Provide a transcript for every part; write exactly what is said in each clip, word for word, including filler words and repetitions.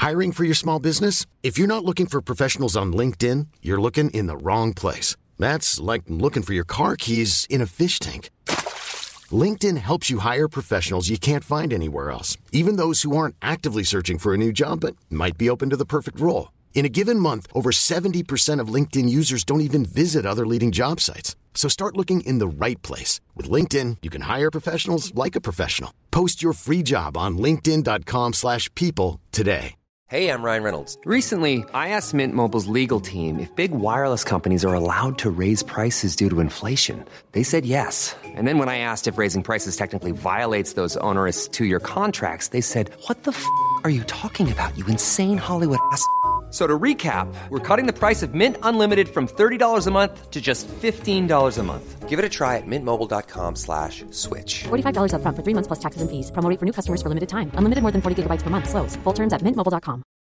Hiring for your small business? If you're not looking for professionals on LinkedIn, you're looking in the wrong place. That's like looking for your car keys in a fish tank. LinkedIn helps you hire professionals you can't find anywhere else, even those who aren't actively searching for a new job but might be open to the perfect role. In a given month, over seventy percent of LinkedIn users don't even visit other leading job sites. So start looking in the right place. With LinkedIn, you can hire professionals like a professional. Post your free job on linkedin dot com slash people today. Hey, I'm Ryan Reynolds. Recently, I asked Mint Mobile's legal team if big wireless companies are allowed to raise prices due to inflation. They said yes. And then when I asked if raising prices technically violates those onerous two-year contracts, they said, what the f*** are you talking about, you insane Hollywood ass f- So to recap, we're cutting the price of Mint Unlimited from thirty dollars a month to just fifteen dollars a month. Give it a try at mintmobile.com slash switch. forty-five dollars up front for three months plus taxes and fees. Promo rate for new customers for limited time. Unlimited more than forty gigabytes per month. Slows full terms at mint mobile dot com.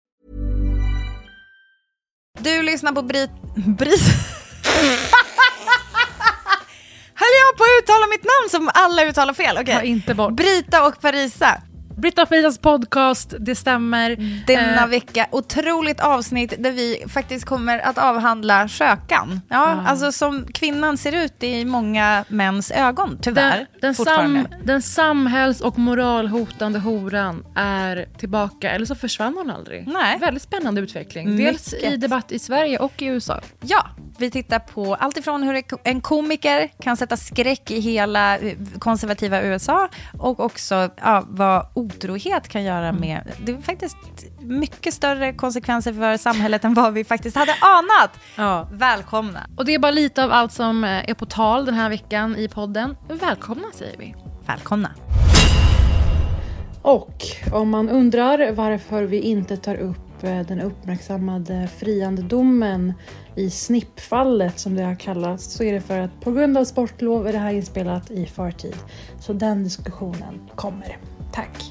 Du lyssnar på Brit... Brit... Höll jag på att uttala mitt namn som alla uttalar fel? Okay. Ta inte bort. Brita och Parisa. Britta och Parisas podcast, det stämmer. Denna eh. vecka, otroligt avsnitt där vi faktiskt kommer att avhandla skökan. Ja, Mm. alltså som kvinnan ser ut i många mäns ögon, tyvärr. Den, den, sam, den samhälls- och moralhotande horan är tillbaka, eller så försvann hon aldrig. Nej. Väldigt spännande utveckling. Mycket. Dels i debatt i Sverige och i U S A. Ja, vi tittar på allt ifrån hur en komiker kan sätta skräck i hela konservativa U S A och också ja, vad otrohet kan göra med... Det är faktiskt mycket större konsekvenser för samhället än vad vi faktiskt hade anat. Ja. Välkomna. Och det är bara lite av allt som är på tal den här veckan i podden. Välkomna säger vi. Välkomna. Och om man undrar varför vi inte tar upp den uppmärksammade friande domen i snippfallet som det har kallats, så är det för att på grund av sportlov är det här inspelat i förtid. Så den diskussionen kommer. Tack.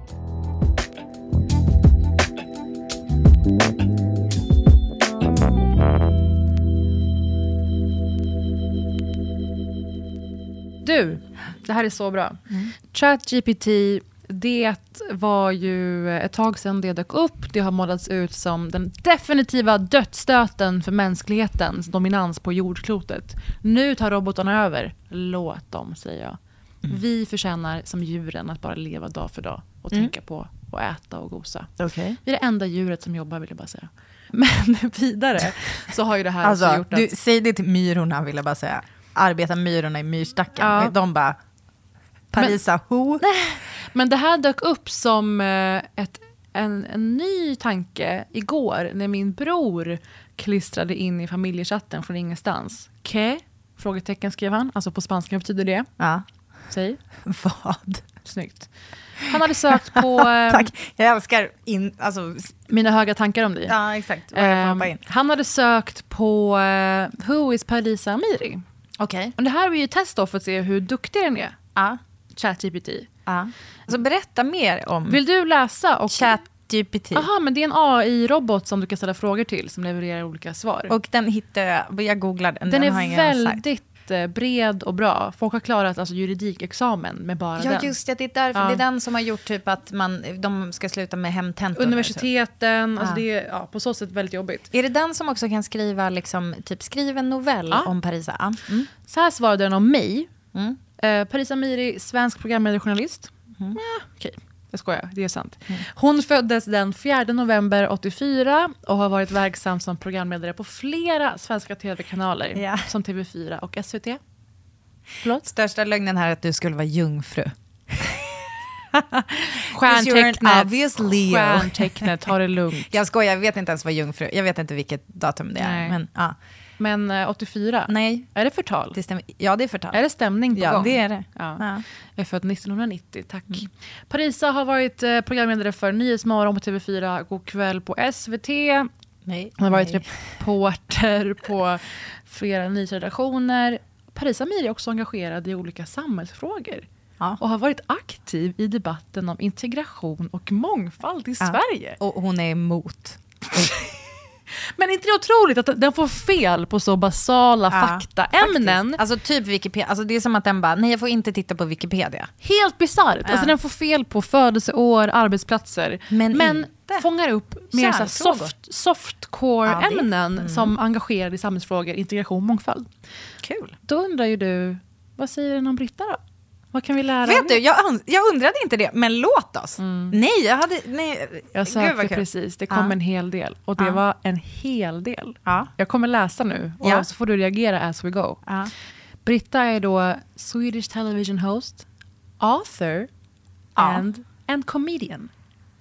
Du, det här är så bra. Mm. ChatGPT, det var ju ett tag sedan det dök upp. Det har målats ut som den definitiva dödsstöten för mänsklighetens dominans på jordklotet. Nu tar robotarna över. Låt dem, säger jag. Mm. Vi förtjänar som djuren att bara leva dag för dag och mm. tänka på att äta och gosa. Okay. Vi är det enda djuret som jobbar, vill jag bara säga. Men vidare så har ju det här alltså, också gjort att... Du, säg det till myrorna, vill jag bara säga. Arbetar myrorna i myrstacken. Ja. De bara... Parisa, men, who? Men det här dök upp som ett, en, en ny tanke igår när min bror klistrade in i familjechatten från ingenstans. ¿Qué? Frågetecken skrev han. Alltså på spanska betyder det. Ja. Säg. Vad? Snyggt. Han hade sökt på... Tack, jag älskar in, alltså... mina höga tankar om dig. Ja, exakt. Um, han hade sökt på uh, Who is Parisa Amiri? Okej. Okay. Och det här var ju ett test då för att se hur duktig den är. Ja. ChatGPT. Ja. Alltså berätta mer om... Vill du läsa? Och... ChatGPT. Jaha, men det är en A I-robot som du kan ställa frågor till som levererar olika svar. Och den hittar jag, jag googlade den. Den, den är väldigt bred och bra. Folk har klarat alltså juridikexamen med bara ja, den. Ja, just det. Det är, därför, ja. det är den som har gjort typ att man, de ska sluta med hemtentor. Universiteten, så. alltså Ja. det är ja, på så sätt väldigt jobbigt. Är det den som också kan skriva, liksom, typ skriva en novell ja. om Parisa? Ja. Mm. Så här svarade den om mig. Mm. Uh, Parisa Amiri, svensk programledarjournalist. Mm. Ja, okej. Okay. Jag skojar, det är sant. Mm. Hon föddes den fjärde november åttiofyra och har varit verksam som programledare på flera svenska tv-kanaler. Ja. Som T V fyra och S V T. Förlåt? Största lögnen här är att du skulle vara jungfru. Stjärntecknet, stjärntecknet, har det lugnt. Jag skojar, jag vet inte ens vad jungfru. Jag vet inte vilket datum det är. Nej. Men, ja. Men uh, åttiofyra? Nej. Är det förtal? Det stämmer. Ja, det är förtal. Är det stämning på ja, gång? Ja, det är det. Ja. Ja. Jag är född nittonhundranittio, tack. Mm. Parisa har varit uh, programledare för Nyhetsmorgon på T V fyra, God kväll på S V T. Nej. Hon har varit Nej. reporter på flera nyhetsredaktioner. Parisa Amiri är också engagerad i olika samhällsfrågor. Ja. Och har varit aktiv i debatten om integration och mångfald i ja. Sverige. Och hon är emot. Men inte det otroligt att den får fel på så basala Ja, faktaämnen? Alltså typ Wikipedia, alltså det är som att den bara, nej jag får inte titta på Wikipedia. Helt bisarrt. Ja. Alltså den får fel på födelseår, arbetsplatser. Men Men inte fångar upp mer så här kärnfrågor. soft, softcore-ämnen Ja, det- som engagerar i samhällsfrågor, integration, mångfald. Kul. Då undrar ju du, vad säger den om Britta då? Vad kan vi lära av Vet det? du, jag, un- jag undrade inte det, men låt oss. Nej, jag hade... Nej, Jag Gud, sökte vad kul. precis, det kom Ja. en hel del. Och det Ja. var en hel del. Ja. Jag kommer läsa nu och Ja. så får du reagera as we go. Ja. Britta är då Swedish television host, author Ja. and, and comedian.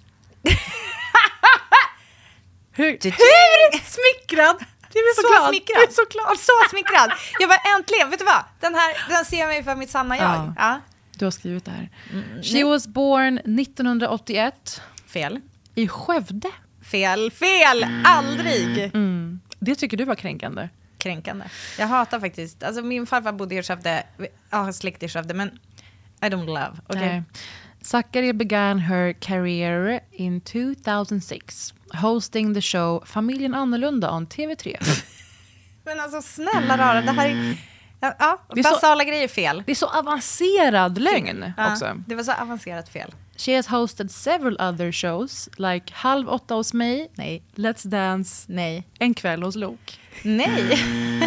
Hur, Hur smickrad? Du är så, Så glad. smickrad. Du är så glad. Så smickrad. Jag var äntligen, vet du vad? Den här, den ser mig för mitt sanna jag. Ja. Ja. Du har skrivit det här. She nej. was born nittonhundraåttioett Fel. i Skövde. Fel, fel, aldrig. Mm. Det tycker du var kränkande. Kränkande. Jag hatar faktiskt, alltså min farfar bodde i Skövde, jag har släkt i Skövde, men I don't love. Okay? Nej. Zachary began her career in two thousand six hosting the show Familjen Annorlunda on T V tre. Men alltså snälla rara, det här är, ja, ja Det är så- basala grejer fel. Det är så avancerad lögn Ja, också. det var så avancerat fel. She has hosted several other shows like Halv åtta hos mig, Nej, Let's Dance, nej, En kväll hos Lok. nej.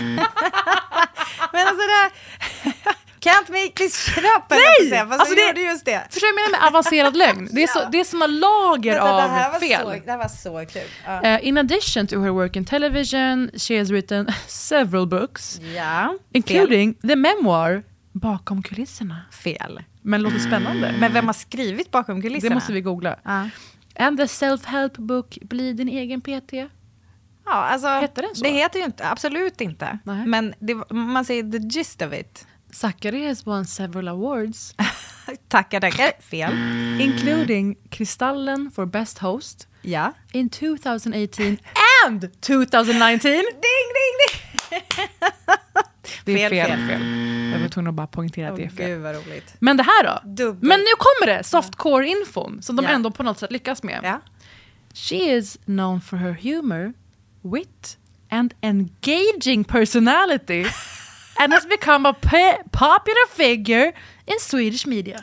Men alltså det här, can't make this shit up. Nej! Säga, fast Alltså du det- gjorde just det. Förstår du vad jag menar med avancerad lögn? Det är, så, Ja. det är som en lager Vänta, det, här av var fel. så, det här var så kul. Ja. Uh, in addition to her work in television, she has written several books, ja. including the memoir Bakom kulisserna. Fel. Men låter spännande. Men vem har skrivit bakom kulisserna? Det måste vi googla. Ja. And the self-help book Bli din egen P T. Ja, alltså, Heter den så? Det heter ju inte, absolut inte. Nej. Men det, man säger the gist of it. Zachary has won several awards, Tackar, tackar. Fel. including Kristallen for Best Host Ja. in two thousand eighteen and twenty nineteen. Ding, ding, ding. Det är Fel, fel. fel. fel. Jag var tvungen att bara poängtera att det är Åh, fel. gud vad roligt. Men det här då? Dubbel. Men nu kommer det! Softcore-infon som de Ja. ändå på något sätt lyckas med. Ja. She is known for her humor, wit and engaging personality and has become a pe- popular figure in Swedish media.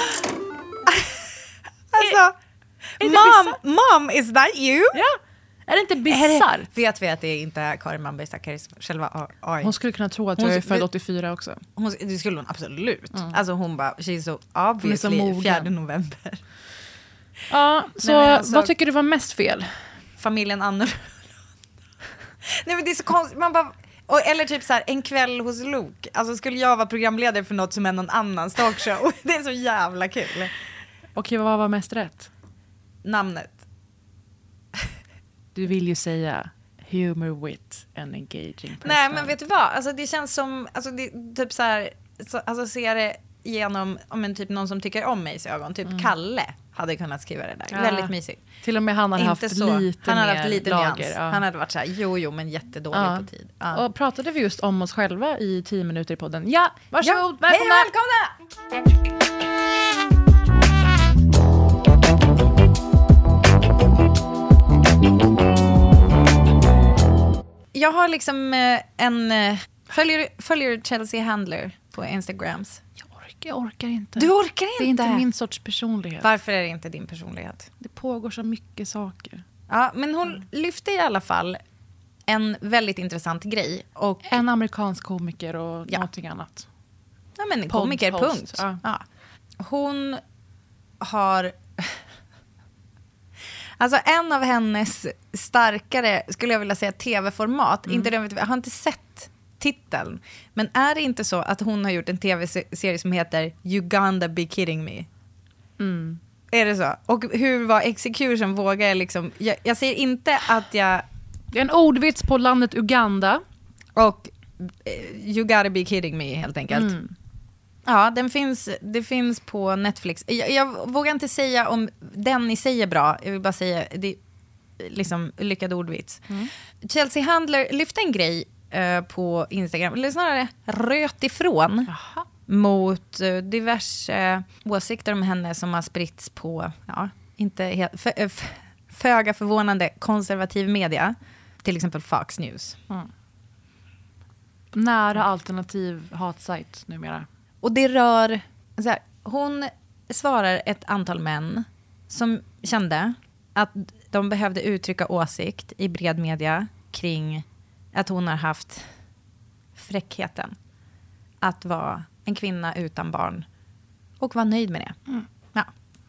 Alltså, är det mom, mom, is that you? Ja, är det inte bisarrt? Vet vi att det inte är Karin Malmberg Zackaris själva A I? Hon skulle kunna tro att Hon- jag är född vi- åttiofyra också. Hon, det skulle hon absolut. Alltså hon bara, she's so Hon är obviously så mogen. fjärde november. Ja, så Nej, men alltså- vad tycker du var mest fel? Familjen Annorlunda. Nej men det är så konstigt, man bara... Och, eller typ så här, En kväll hos Lok. Alltså skulle jag vara programledare för något som är någon annans talkshow. Det är så jävla kul. Okej, vad var mest rätt? Namnet. Du vill ju säga humor, wit and engaging personality. Nej men vet du vad, alltså det känns som, alltså det, typ så här, så, alltså ser det genom, om en typ någon som tycker om mig i ögon, typ Kalle hade kunnat skriva det där. Ja. Väldigt mysigt. Till och med han hade haft så. lite Han hade mer haft lite lager. nyans. Ja. Han hade varit så här, jo jo men jättedålig Ja. på tid. Ja. Och pratade vi just om oss själva i tio minuter i podden? Ja, varsågod, Ja, hej välkomna! välkomna! Jag har liksom eh, en, eh, följer, följer Chelsea Handler på Instagrams. Jag orkar, jag orkar inte. Du orkar inte? Det är inte min sorts personlighet. Varför är det inte din personlighet? Det pågår så mycket saker. Ja, men hon lyfte i alla fall en väldigt intressant grej. Och, En amerikansk komiker och Ja. någonting annat. ja, men en Podd- komiker, host, punkt. ja. Ja. Hon har... Alltså en av hennes starkare, skulle jag vilja säga, tv-format. Inte det, jag har inte sett titeln. Men är det inte så att hon har gjort en tv-serie som heter You Gonna Be Kidding Me? Mm. Är det så? Och hur var execution? Vågar jag liksom... Jag, jag säger inte att jag... Det är en ordvits på landet Uganda. Och eh, You Gotta Be Kidding Me, helt enkelt. Mm. Ja, den finns, det finns på Netflix. Jag, jag vågar inte säga om den i sig är bra. Jag vill bara säga, det är liksom lyckad ordvits. Mm. Chelsea Handler lyfte en grej eh, på Instagram, eller snarare röt ifrån Jaha. mot eh, diverse eh, åsikter om henne som har spritts på, ja, inte helt, för, eh, f- föga förvånande konservativ media. till exempel Fox News. Mm. Nära alternativ hatsajt numera. Och det rör... Så här, hon svarar ett antal män som kände att de behövde uttrycka åsikt i bred media kring att hon har haft fräckheten att vara en kvinna utan barn och var nöjd med det. Mm. Ja,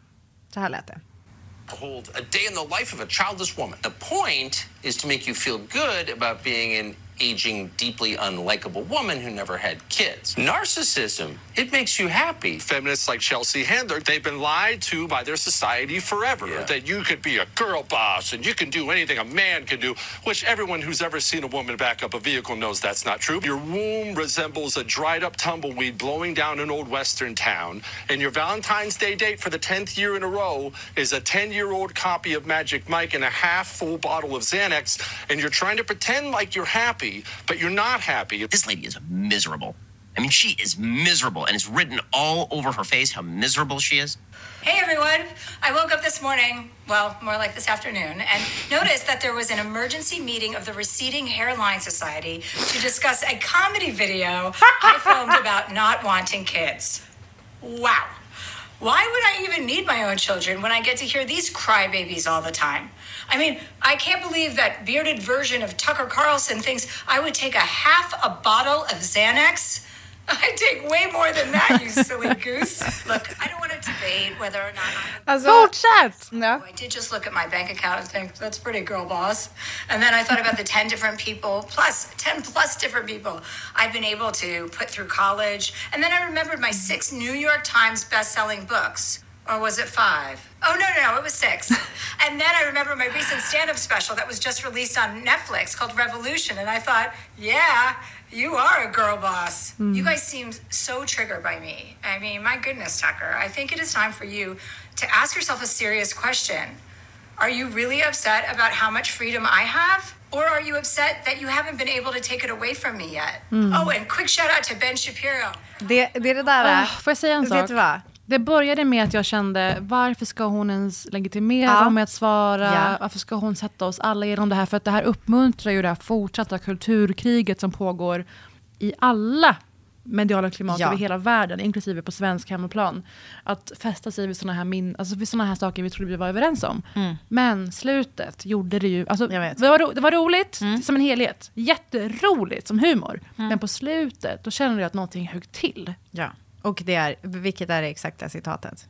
så här lät det. Hold a day in the life of a childless woman. The point is to make you feel good about being an aging, deeply unlikable woman who never had kids. Narcissism, it makes you happy. Feminists like Chelsea Handler, they've been lied to by their society forever. Yeah. That you could be a girl boss and you can do anything a man can do, which everyone who's ever seen a woman back up a vehicle knows that's not true. Your womb resembles a dried up tumbleweed blowing down an old western town, and your Valentine's Day date for the tenth year in a row is a ten-year-old copy of Magic Mike and a half-full bottle of Xanax, and you're trying to pretend like you're happy, but you're not happy. This lady is miserable. I mean, she is miserable, and it's written all over her face how miserable she is. Hey, everyone. I woke up this morning, well, more like this afternoon, and noticed that there was an emergency meeting of the Receding Hairline Society to discuss a comedy video I filmed about not wanting kids. Wow. Why would I even need my own children when I get to hear these crybabies all the time? I mean, I can't believe that bearded version of Tucker Carlson thinks I would take a half a bottle of Xanax. I take way more than that, you silly goose. Look, I don't want to debate whether or not I'm... Alltså, fortsätt! No. I did just look at my bank account and think, that's pretty, girl boss. And then I thought about the ten different people, plus, ten plus different people I've been able to put through college. And then I remembered my six New York Times best-selling books. Or was it five? Oh, no, no, no, it was six. And then I remember my recent stand-up special that was just released on Netflix called Revolution. And I thought, yeah, you are a girl boss. Mm. You guys seem so triggered by me. I mean, my goodness, Tucker. I think it is time for you to ask yourself a serious question. Are you really upset about how much freedom I have? Or are you upset that you haven't been able to take it away from me yet? Mm. Oh, and quick shout out to Ben Shapiro. Det, det är det där. Oh, får jag säga en sak? Vet du vad? Det började med att jag kände, varför ska hon ens legitimera ja. med att svara? Ja. Varför ska hon sätta oss alla genom det här? För att det här uppmuntrar ju det här fortsatta kulturkriget som pågår i alla mediala klimat ja. över hela världen, inklusive på svensk hemmaplan. Att fästa sig vid såna här, min, alltså vid såna här saker vi trodde vi var överens om. Mm. Men slutet gjorde det ju... Alltså, det, var ro, det var roligt mm. som en helhet. Jätteroligt som humor. Mm. Men på slutet, då kände jag att någonting högg till. Ja. Och det är, vilket är det exakta citatet?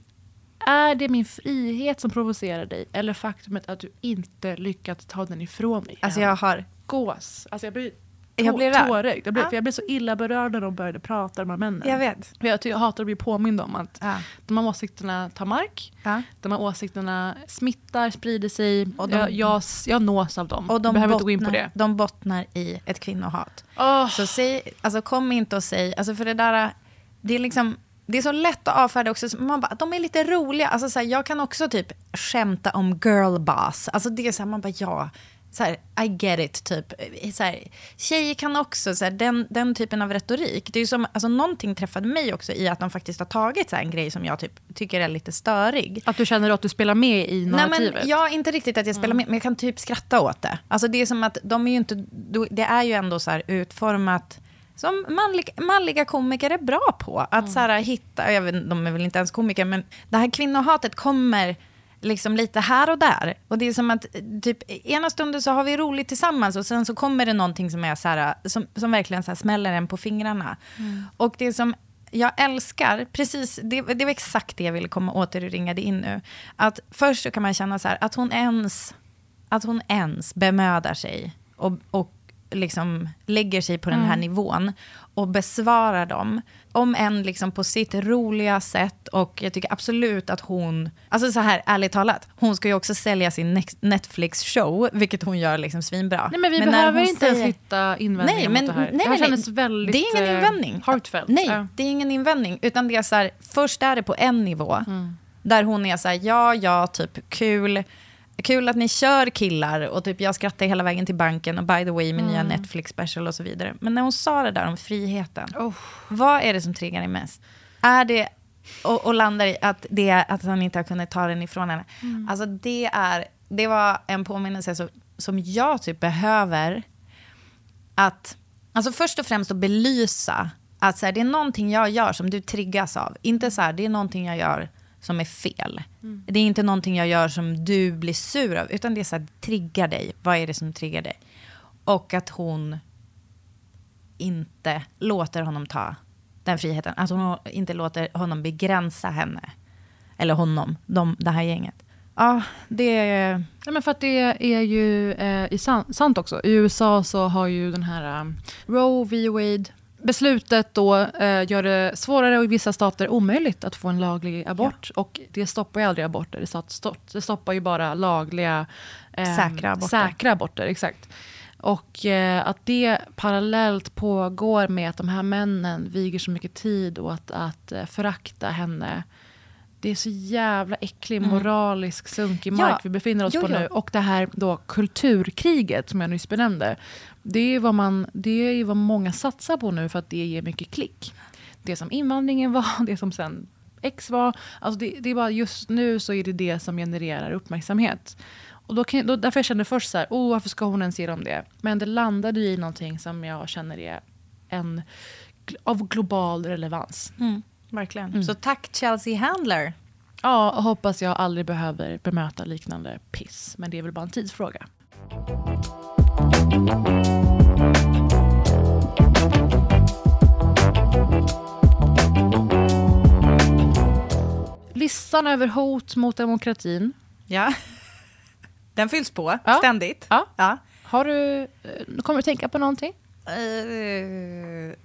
Är det min frihet som provocerar dig? Eller faktumet att du inte lyckats ta den ifrån mig? Alltså jag har... Gås. Alltså jag blir, tå- jag blir tårögd. Jag blev, ja. för jag blev så illa berörd när de började prata, de här männen. Jag vet. Jag, jag hatar att bli påmind om att ja. de här åsikterna tar mark. Ja. De här åsikterna smittar, sprider sig. Och de, jag, jag, jag nås av dem. Och de jag behöver bottnar, inte gå in på det. De bottnar i ett kvinnohat. Oh. Så säg, alltså kom inte och säg... Alltså för det där... Det är liksom... Det är så lätt att avfärda också. Man bara, de är lite roliga. Alltså så här, jag kan också typ skämta om girl boss. Alltså det är så här, man bara, ja. Så här, I get it, typ. Så här, tjejer kan också, så här, den, den typen av retorik. Det är ju som, alltså någonting träffade mig också i att de faktiskt har tagit så här, en grej som jag typ tycker är lite störig. Att du känner att du spelar med i narrativet? Nej, men ja, inte riktigt att jag spelar med, men jag kan typ skratta åt det. Alltså det är som att de är ju inte, det är ju ändå så här utformat som manliga, manliga komiker är bra på. Att mm. så här, hitta, jag vet, de är väl inte ens komiker, men det här kvinnohatet kommer liksom lite här och där. Och det är som att typ ena stunden så har vi roligt tillsammans och sen så kommer det någonting som är så här, som, som verkligen så här smäller en på fingrarna. Mm. Och det som jag älskar, precis, det, det var exakt det jag ville komma åt och ringade in nu. Att först så kan man känna så här, att hon ens, att hon ens bemödar sig och, och liksom lägger sig på mm. den här nivån och besvarar dem om en liksom på sitt roliga sätt. Och jag tycker absolut att hon, alltså så här ärligt talat, hon ska ju också sälja sin Netflix-show, vilket hon gör liksom svinbra. Nej, men vi men behöver inte säger... ens hitta invändningar nej, men, mot det här. Nej, det här nej, kändes väldigt det är ingen invändning. Heartfelt. Nej, ja. det är ingen invändning, utan det är så här, först är det på en nivå mm. där hon är så här, ja, ja, typ kul Kul att ni kör killar och typ jag skrattar hela vägen till banken och by the way min mm. nya Netflix special och så vidare. Men när hon sa det där om friheten, oh. vad är det som triggar dig mest? Är det och, och landar i att det är att han inte har kunnat ta den ifrån henne. Mm. Alltså det är det var en påminnelse så som jag typ behöver att, alltså först och främst att belysa att så här, det är någonting jag gör som du triggas av. Inte så här, det är någonting jag gör som är fel. Mm. Det är inte någonting jag gör som du blir sur av, utan det är så här, triggar dig. Vad är det som triggar dig? Och att hon inte låter honom ta den friheten. Att hon inte låter honom begränsa henne. Eller honom, de, det här gänget. Ja, det är... Ja, men för att det är ju eh, i san- sant också. I U S A så har ju den här um, Roe v. Wade beslutet då eh, gör det svårare och i vissa stater omöjligt att få en laglig abort. Ja. Och det stoppar ju aldrig aborter. Det, stopp, det stoppar ju bara lagliga eh, säkra aborter. Säkra aborter, exakt. Och eh, att det parallellt pågår med att de här männen viger så mycket tid och att, att eh, förakta henne. Det är så jävla äcklig, moralisk, sunkig mark ja. vi befinner oss jo, på jo. nu. Och det här då kulturkriget som jag nyss benämnde. Det är vad man, det är vad många satsar på nu för att det ger mycket klick. Det som invandringen var, det som sen X var. Alltså det, det är bara just nu så är det det som genererar uppmärksamhet. Och då kan, då, därför jag kände först så här, oh, varför ska hon ens ge dem det? Men det landade i någonting som jag känner är en av global relevans. Mm. Verkligen. Mm. Så tack Chelsea Handler. Ja, och hoppas jag aldrig behöver bemöta liknande piss. Men det är väl bara en tidsfråga. Listan över hot mot demokratin. Ja. Den fylls på ja. ständigt. Ja. Ja. Har du, kommer du tänka på någonting? Uh,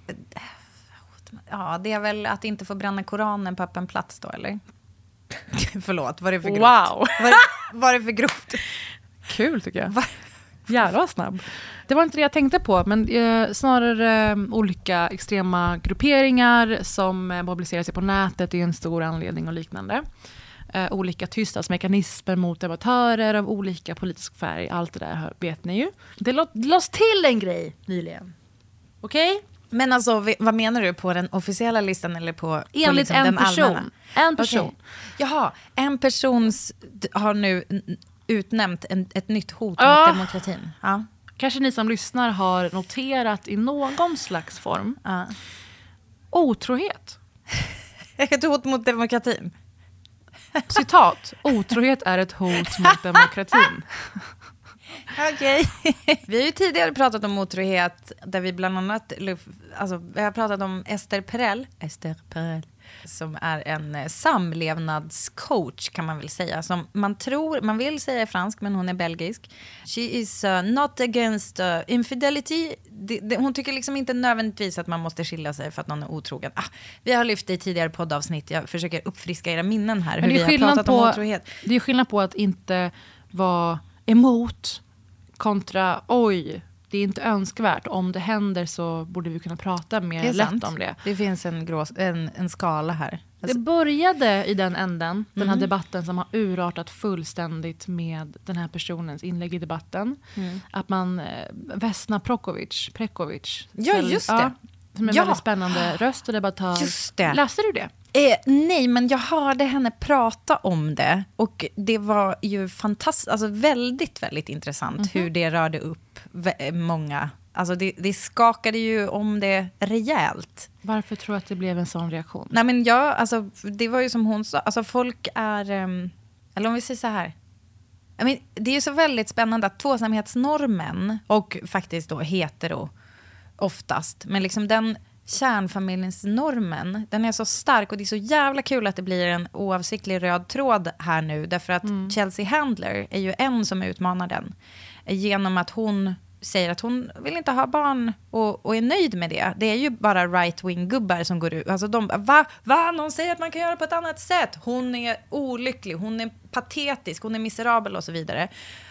Ja, det är väl att inte få bränna Koranen på öppen plats då, eller? Förlåt, var det för grovt? Wow. Var det, var det för grovt? Kul tycker jag. Var... Jävla snabb. Det var inte det jag tänkte på, men eh, snarare eh, olika extrema grupperingar som eh, mobiliserar sig på nätet är en stor anledning och liknande. Eh, olika tystnadsmekanismer mot debattörer av olika politisk färg. Allt det där vet ni ju. Det lades till en grej nyligen. Okej? Okay? Men alltså, vad menar du? På den officiella listan eller på, på enligt liksom en den person. allmänna? En person. Okay. Jaha, en persons har nu utnämnt en, ett nytt hot ja. mot demokratin. Ja. Kanske ni som lyssnar har noterat i någon slags form. Ja. Otrohet. Ett hot mot demokratin. Citat. Otrohet är ett hot mot demokratin. Okej. Okay. Vi har ju tidigare pratat om otrohet där vi bland annat, alltså vi har pratat om Esther Perel, Esther Perel som är en samlevnadscoach kan man väl säga, som man tror, man vill säga är fransk men hon är belgisk. She is uh, not against uh, infidelity. Det, det, hon tycker liksom inte nödvändigtvis att man måste skilja sig för att någon är otrogen. Ah, vi har lyft det i tidigare poddavsnitt. Jag försöker uppfriska era minnen här hur vi har pratat på, om otrohet. Det är skillnad på att inte vara emot kontra oj, det är inte önskvärt. Om det händer så borde vi kunna prata mer lätt sant. om det. Det finns en, grås, en, en skala här. Alltså, det började i den änden, mm. den här debatten som har urartat fullständigt med den här personens inlägg i debatten. Mm. Att man, eh, Vesna Prokovic, Prekovic. Ja, just det. Ja, som är en ja. väldigt spännande röst och debattör. Just det. Läste du det? Eh, nej, men jag hörde henne prata om det. Och det var ju fantastiskt, alltså väldigt, väldigt intressant mm-hmm. hur det rörde upp v- många. Alltså det, det skakade ju om det rejält. Varför tror du att det blev en sån reaktion? Nej, men jag, alltså det var ju som hon sa, alltså folk är, um, eller om vi säger så här. I mean, det är ju så väldigt spännande att tvåsamhetsnormen och faktiskt då hetero oftast, men liksom den kärnfamiljens normen, den är så stark och det är så jävla kul att det blir en oavsiktlig röd tråd här nu, därför att mm. Chelsea Handler är ju en som utmanar den genom att hon säger att hon vill inte ha barn och, och är nöjd med det. Det är ju bara right-wing-gubbar som går ut. Alltså de, va? Va? Någon säger att man kan göra på ett annat sätt. Hon är olycklig, hon är patetisk, hon är miserabel och så vidare.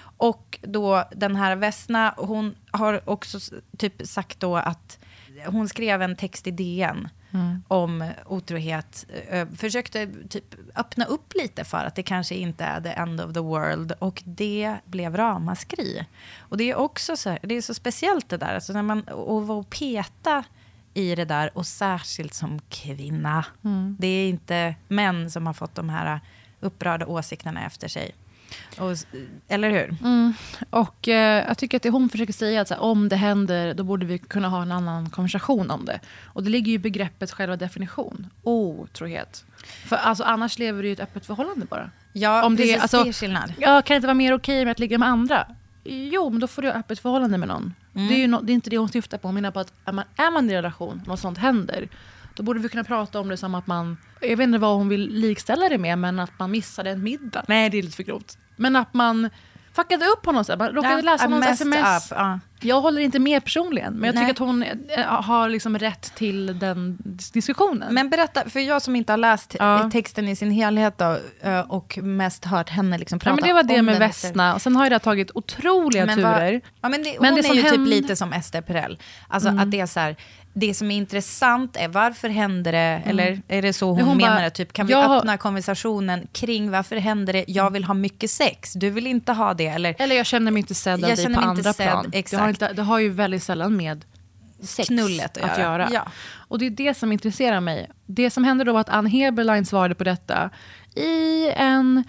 Och då den här Vesna, hon har också typ sagt då att hon skrev en text i D N mm. om otrohet. Försökte typ öppna upp lite för att det kanske inte är the end of the world. Och det blev ramaskri. Och det är också så, det är så speciellt det där. Alltså när man och peta i det där, och särskilt som kvinna. Mm. Det är inte män som har fått de här upprörda åsikterna efter sig. Och, eller hur? Mm. Och eh, jag tycker att det hon försöker säga att så här, om det händer, då borde vi kunna ha en annan konversation om det. Och det ligger ju i begreppet själva definition. Otrohet. För alltså, annars lever du i ett öppet förhållande bara. Ja, om det, precis, alltså, det är skillnad. Ja, kan det inte vara mer okej med att ligga med andra? Jo, men då får du ha öppet förhållande med någon. Mm. Det är ju no- det är inte det hon syftar på. Hon menar på att är man, är man i en relation, något sånt händer, då borde vi kunna prata om det som att man, jag vet inte vad hon vill likställa det med, men att man missade en middag. Nej, det är lite för grovt. Men att man fuckade upp på något sätt. Man råkade ja, läsa någon sms. Up, uh. Jag håller inte med personligen, men jag Nej. tycker att hon äh, har liksom rätt till den diskussionen. Men berätta, för jag som inte har läst ja. texten i sin helhet då, och mest hört henne liksom prata om ja, men det var det med Vesna. Och sen har det tagit otroliga men turer. Var, ja, men det, men hon det är ju händer... typ lite som Esther Perel. Alltså mm. att det är så här, det som är intressant är varför händer det, mm. eller är det så hon, hon menar det? Typ, kan vi jag... öppna konversationen kring varför händer det? Jag vill ha mycket sex, du vill inte ha det. Eller, eller jag känner mig inte sedd av dig på andra sedd, plan. Exakt. Det, har inte, det har ju väldigt sällan med sex knullet att, att göra. göra. Ja. Och det är det som intresserar mig. Det som hände då var att Ann Heberlein svarade på detta i en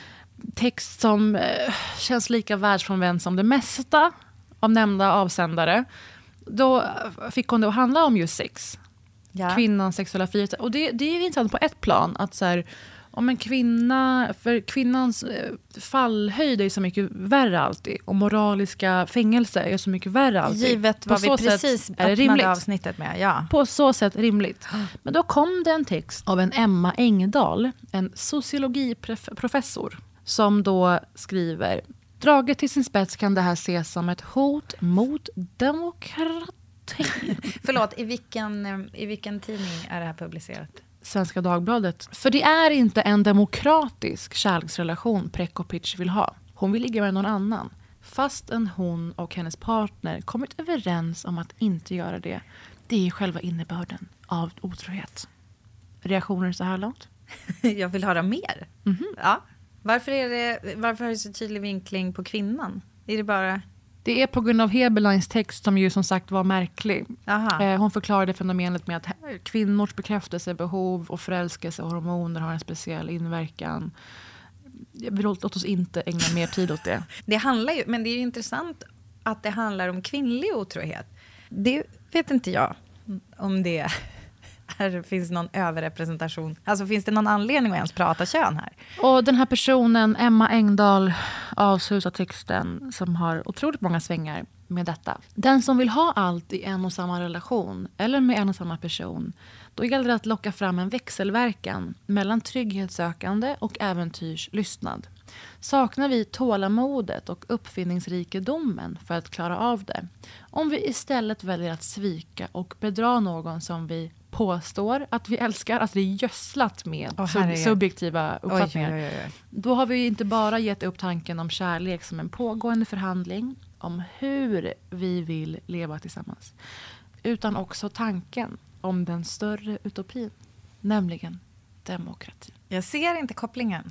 text som eh, känns lika världsfrånvänd som det mesta av nämnda avsändare. Då fick hon det att handla om just sex. Ja. Kvinnans sexuella frihet. Och det, det är ju intressant på ett plan att så här, om en kvinna, för kvinnans fallhöjd är så mycket värre alltid. Och moraliska fängelse är så mycket värre alltid. Givet vad vi precis öppnade avsnittet med. Ja. På så sätt rimligt. Men då kom det en text av en Emma Engdahl, en sociologiprofessor, som då skriver: draget till sin spets kan det här ses som ett hot mot demokrati. Förlåt, i vilken, i vilken tidning är det här publicerat? Svenska Dagbladet. För det är inte en demokratisk kärleksrelation Prekopic vill ha. Hon vill ligga med någon annan. Fastän hon och hennes partner kommit överens om att inte göra det. Det är själva innebörden av otrohet. Reaktioner så här långt? Jag vill höra mer. Mm-hmm. Ja. Varför är det, varför är det så tydlig vinkling på kvinnan? Är det bara... Det är på grund av Heberleins text som ju som sagt var märklig. Eh, hon förklarade fenomenet med att kvinnors bekräftelsebehov och förälskelsehormoner har en speciell inverkan. Låt oss inte ägna mer tid åt det. Det handlar ju, men det är ju intressant att det handlar om kvinnlig otrohet. Det vet inte jag om det här finns någon överrepresentation. Alltså finns det någon anledning att ens prata kön här? Och den här personen, Emma Engdahl, avslutar texten som har otroligt många svängar med detta. Den som vill ha allt i en och samma relation eller med en och samma person, då gäller det att locka fram en växelverkan mellan trygghetssökande och äventyrslystnad. Saknar vi tålamodet och uppfinningsrikedomen för att klara av det? Om vi istället väljer att svika och bedra någon som vi påstår att vi älskar, alltså det är gödslat med oh, sub- subjektiva uppfattningar. Oj, oj, oj, oj. Då har vi inte bara gett upp tanken om kärlek som en pågående förhandling om hur vi vill leva tillsammans, utan också tanken om den större utopin, nämligen demokrati. Jag ser inte kopplingen.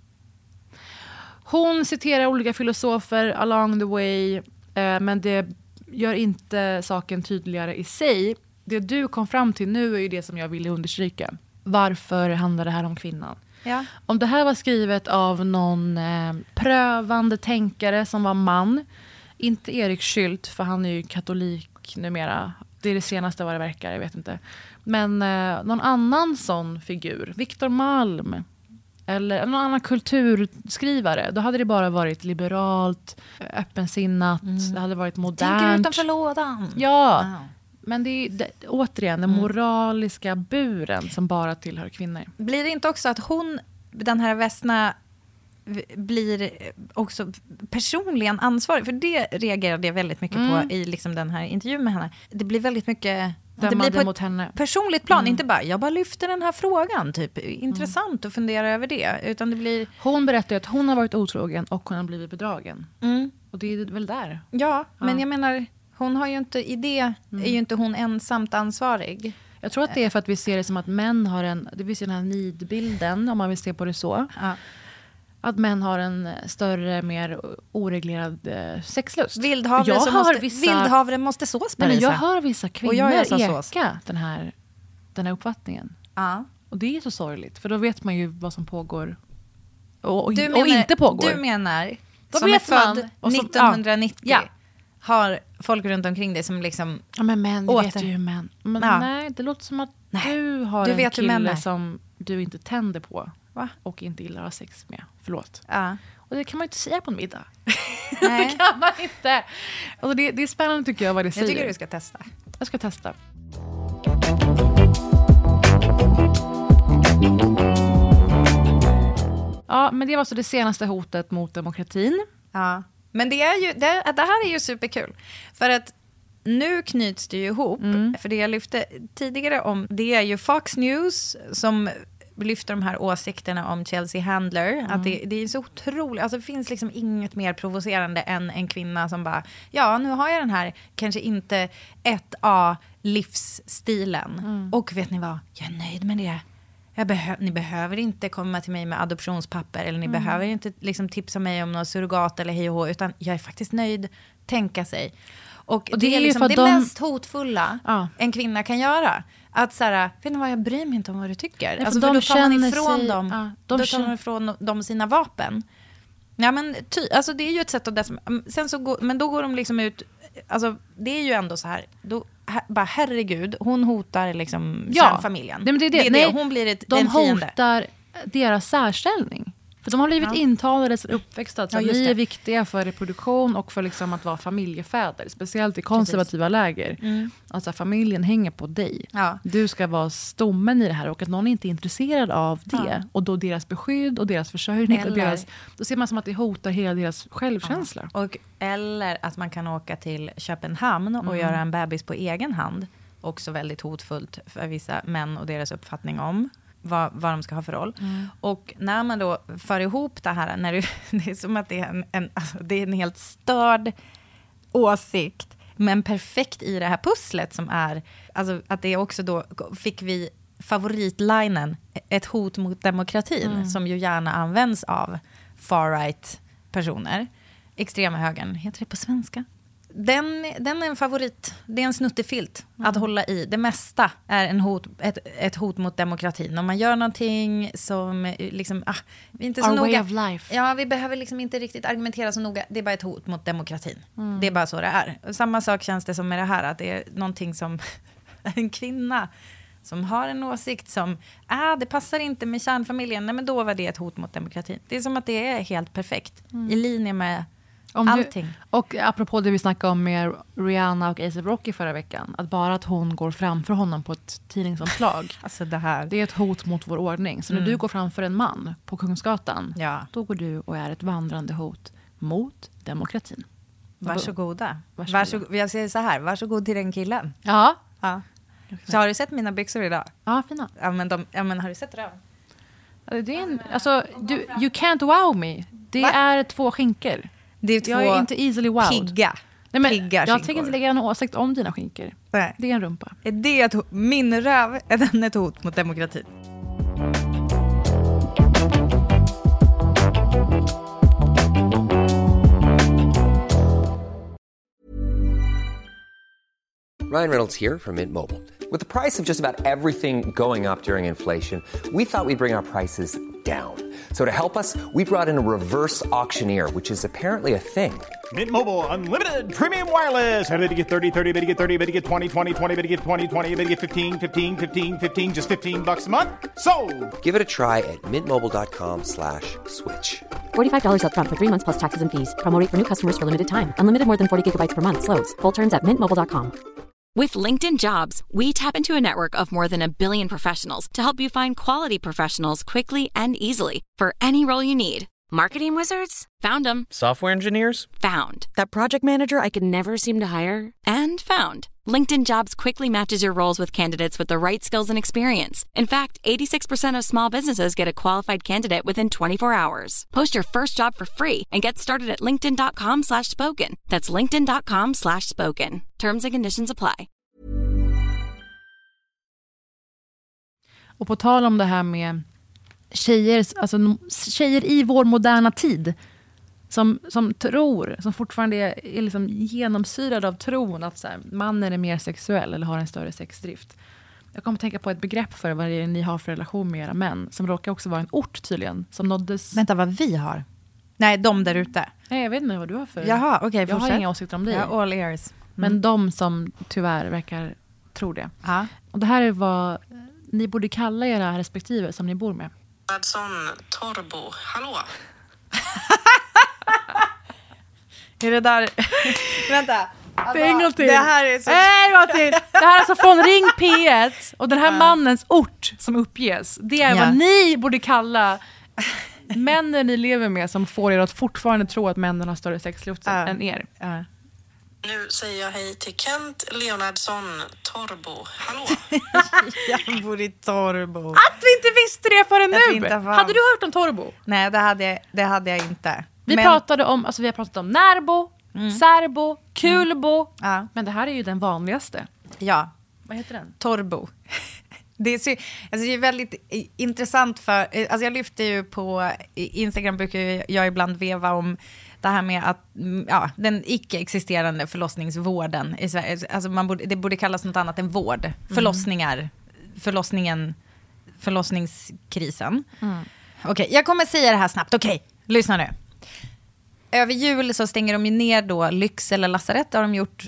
Hon citerar olika filosofer along the way, eh, men det gör inte saken tydligare i sig. Det du kom fram till nu är ju det som jag ville understryka. Varför handlar det här om kvinnan? Ja. Om det här var skrivet av någon eh, prövande tänkare som var man, inte Erik Skylt, för han är ju katolik numera. Det är det senaste vad det verkar, jag vet inte. Men eh, någon annan sån figur, Viktor Malm, eller någon annan kulturskrivare, då hade det bara varit liberalt, öppensinnat, mm. det hade varit modernt. Tänker utanför lådan. Ja, wow. Men det är det, återigen den moraliska buren som bara tillhör kvinnor. Blir det inte också att hon, den här Vesna, blir också personligen ansvarig? För det reagerade jag väldigt mycket mm. på i liksom den här intervjun med henne. Det blir väldigt mycket... Det blir på mot henne. Personligt plan, mm. inte bara jag bara lyfter den här frågan, typ intressant mm. att fundera över det, utan det blir... Hon berättar att hon har varit otrogen och hon har blivit bedragen. Mm. Och det är väl där. Ja, ja, men jag menar, hon har ju inte i det mm. är ju inte hon ensamt ansvarig. Jag tror att det är för att vi ser det som att män har en, det finns ju den här nidbilden om man vill se på det så. Ja. Att män har en större, mer oreglerad eh, sexlust. Vildhavre, jag måste, vissa, vildhavre måste sås, Marisa. Nej, jag hör vissa kvinnor eka den här, den här uppfattningen. Ja. Och det är så sorgligt. För då vet man ju vad som pågår och, och, du menar, och inte pågår. Du menar, Då som är vet man. född Och så- nittonhundranittio, ja. har folk runt omkring dig som liksom... Ja, men män, vi åter. vet ju hur män. Men Ja. nej, det låter som att Nej. du har Du en vet hur män kille är. som du inte tänder på. Va? Och inte gillar att ha sex med. Förlåt. Ja. Och det kan man ju inte säga på en middag. Nej. Det kan man inte. Alltså det, det är spännande tycker jag vad det Jag säger. tycker du ska testa. Jag ska testa. Ja, men det var så det senaste hotet mot demokratin. Ja. Men det, är ju, det, det här är ju superkul. För att nu knyts det ju ihop. Mm. För det jag lyfte tidigare om, det är ju Fox News som lyfter de här åsikterna om Chelsea Handler. Mm. Att det, det är så otroligt, alltså det finns liksom inget mer provocerande än en kvinna som bara, ja nu har jag den här kanske inte ett A livsstilen. Mm. Och vet ni vad, jag är nöjd med det. Jag behö- ni behöver inte komma till mig med adoptionspapper eller ni Mm. behöver inte liksom tipsa mig om någon surrogat eller hej och hå, utan jag är faktiskt nöjd, tänka sig. Och, Och det, det är är ju liksom för det att de- mest hotfulla Ja. en kvinna kan göra. Att så här, vet ni vad, jag bryr mig inte om vad du tycker. för Alltså, de för då tar man känner ifrån sig- dem, ja, de då tar känner- man ifrån dem sina vapen. Ja, men ty, alltså det är ju ett sätt att des- sen så går, men då går de liksom ut, alltså det är ju ändå så här, då, her, bara herregud, hon hotar liksom Ja. kärnfamiljen. Nej, men det är det. det, är Nej, det. Hon blir ett, de en fiende. hotar deras särställning. För de har blivit Ja. intalade sin uppväxt att Ja, just ni det. är viktiga för reproduktion och för liksom att vara familjefäder. Speciellt i konservativa läger. Mm. Alltså familjen hänger på dig. Ja. Du ska vara stommen i det här och att någon inte är intresserad av det. Ja. Och då deras beskydd och deras försörjning. Och Eller- deras, då ser man som att det hotar hela deras självkänsla. Och, eller att man kan åka till Köpenhamn och Mm. göra en bebis på egen hand. Också väldigt hotfullt för vissa män och deras uppfattning om vad, vad de ska ha för roll. Mm. Och när man då för ihop det här, när du, det är som att det är en, en, alltså det är en helt störd åsikt, men perfekt i det här pusslet som är, alltså att det också då fick vi favoritlinen, ett hot mot demokratin, Mm. som ju gärna används av far-right personer. Extrema högern, heter det på svenska? Den, den är en favorit. Det är en snuttefilt att hålla i. Det mesta är en hot, ett, ett hot mot demokratin. Om man gör någonting som liksom, ah, vi är inte så Our noga. way of life. Ja, vi behöver liksom inte riktigt argumentera så noga. Det är bara ett hot mot demokratin. Mm. Det är bara så det är. Och samma sak känns det som med det här, att det är någonting som en kvinna som har en åsikt som, ah, det passar inte med kärnfamiljen. Nej, men då var det ett hot mot demokratin. Det är som att det är helt perfekt. I linje med Om allting. Du, och apropå det vi snackade om med Rihanna och A$AP Rocky förra veckan. Att bara att hon går framför honom på ett tidningsomslag. Alltså det här. Det är ett hot mot vår ordning. Så Mm. när du går framför en man på Kungsgatan. Ja. Då går du och är ett vandrande hot mot demokratin. Varsågoda. Varsågoda. Varsågod. Jag säger så här, varsågod till den killen. Ja. Ja. Så har du sett mina byxor idag? Ja, fina. Ja, men, de, ja, men har du sett röven? Det är en, alltså, du, you can't wow me. Det Va? är två skinkor. Det är två Jag är inte easily wowed. pigga. Nej, men pigga jag skinkor. tänker inte lägga en åsikt om dina skinkor. Nej. Det är en rumpa. Är det ett, ho- min röv, är den ett hot mot demokratin? Ryan Reynolds here from Mint Mobile. With the price of just about everything going up during inflation, we thought we'd bring our prices down. So to help us, we brought in a reverse auctioneer, which is apparently a thing. Mint Mobile Unlimited Premium Wireless. How to get thirty, thirty, how to get thirty, how to get twenty, twenty, twenty, how to get twenty, twenty, how to get fifteen, fifteen, fifteen, fifteen, just fifteen bucks a month? Sold! Give it a try at mintmobile.com slash switch. forty-five dollars up front for three months plus taxes and fees. Promo rate for new customers for limited time. Unlimited more than forty gigabytes per month slows. Full terms at mint mobile dot com. With LinkedIn Jobs, we tap into a network of more than a billion professionals to help you find quality professionals quickly and easily for any role you need. Marketing wizards? Found them. Software engineers? Found. That project manager I could never seem to hire? And found. LinkedIn Jobs quickly matches your roles with candidates with the right skills and experience. In fact, eighty-six percent of small businesses get a qualified candidate within twenty-four hours. Post your first job for free and get started at linkedin.com slash spoken. That's linkedin.com slash spoken. Terms and conditions apply. Och på tal om det här med tjejer, alltså tjejer i vår moderna tid som, som tror, som fortfarande är, är liksom genomsyrade av tron att så här, mannen är mer sexuell eller har en större sexdrift. Jag kommer att tänka på ett begrepp för vad det är ni har för relation med era män. Som råkar också vara en ort tydligen. Som nåddes... Vänta, vad vi har? Nej, de där ute. Nej, jag vet inte vad du har för... Jaha, okej, okay, jag fortsätt. har inga åsikter om dig. Ja, all ears. Mm. Men de som tyvärr verkar tro det. Ja. Och det här är vad ni borde kalla era respektive som ni bor med. Adson Torbo, hallå? Är det där... Vänta. Alltså, det är en gång till. Det här är så... Nej, till. Det här är alltså från Ring P ett. Och den här ja. mannens ort som uppges. Det är ja. vad ni borde kalla männen ni lever med som får er att fortfarande tro att männen har större sexluft ja. än er. Ja. Nu säger jag hej till Kent Leonardsson Torbo. Hallå? Jag bor i Torbo. Att vi inte visste det förrän nu. Hade du hört om Torbo? Nej, det hade jag, det hade jag inte. Vi men... pratade om, alltså vi har pratat om närbo, mm. särbo, kulbo. Mm. Ja. Men det här är ju den vanligaste. Ja. Vad heter den? Torbo. Det är, så, alltså det är väldigt intressant för, alltså jag lyfter ju på Instagram, brukar jag ibland veva om det här med att, ja, den icke-existerande förlossningsvården i Sverige. Alltså man borde, det borde kallas något annat än vård. Mm. Förlossningar, förlossningen, förlossningskrisen. Mm. Okej, okay, jag kommer säga det här snabbt. Okej, okay, lyssna nu. Över jul så stänger de ju ner då Lycksele lasarett, har de gjort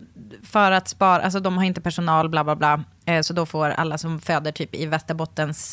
för att spara, alltså de har inte personal, bla bla bla. Så då får alla som föder typ i Västerbottens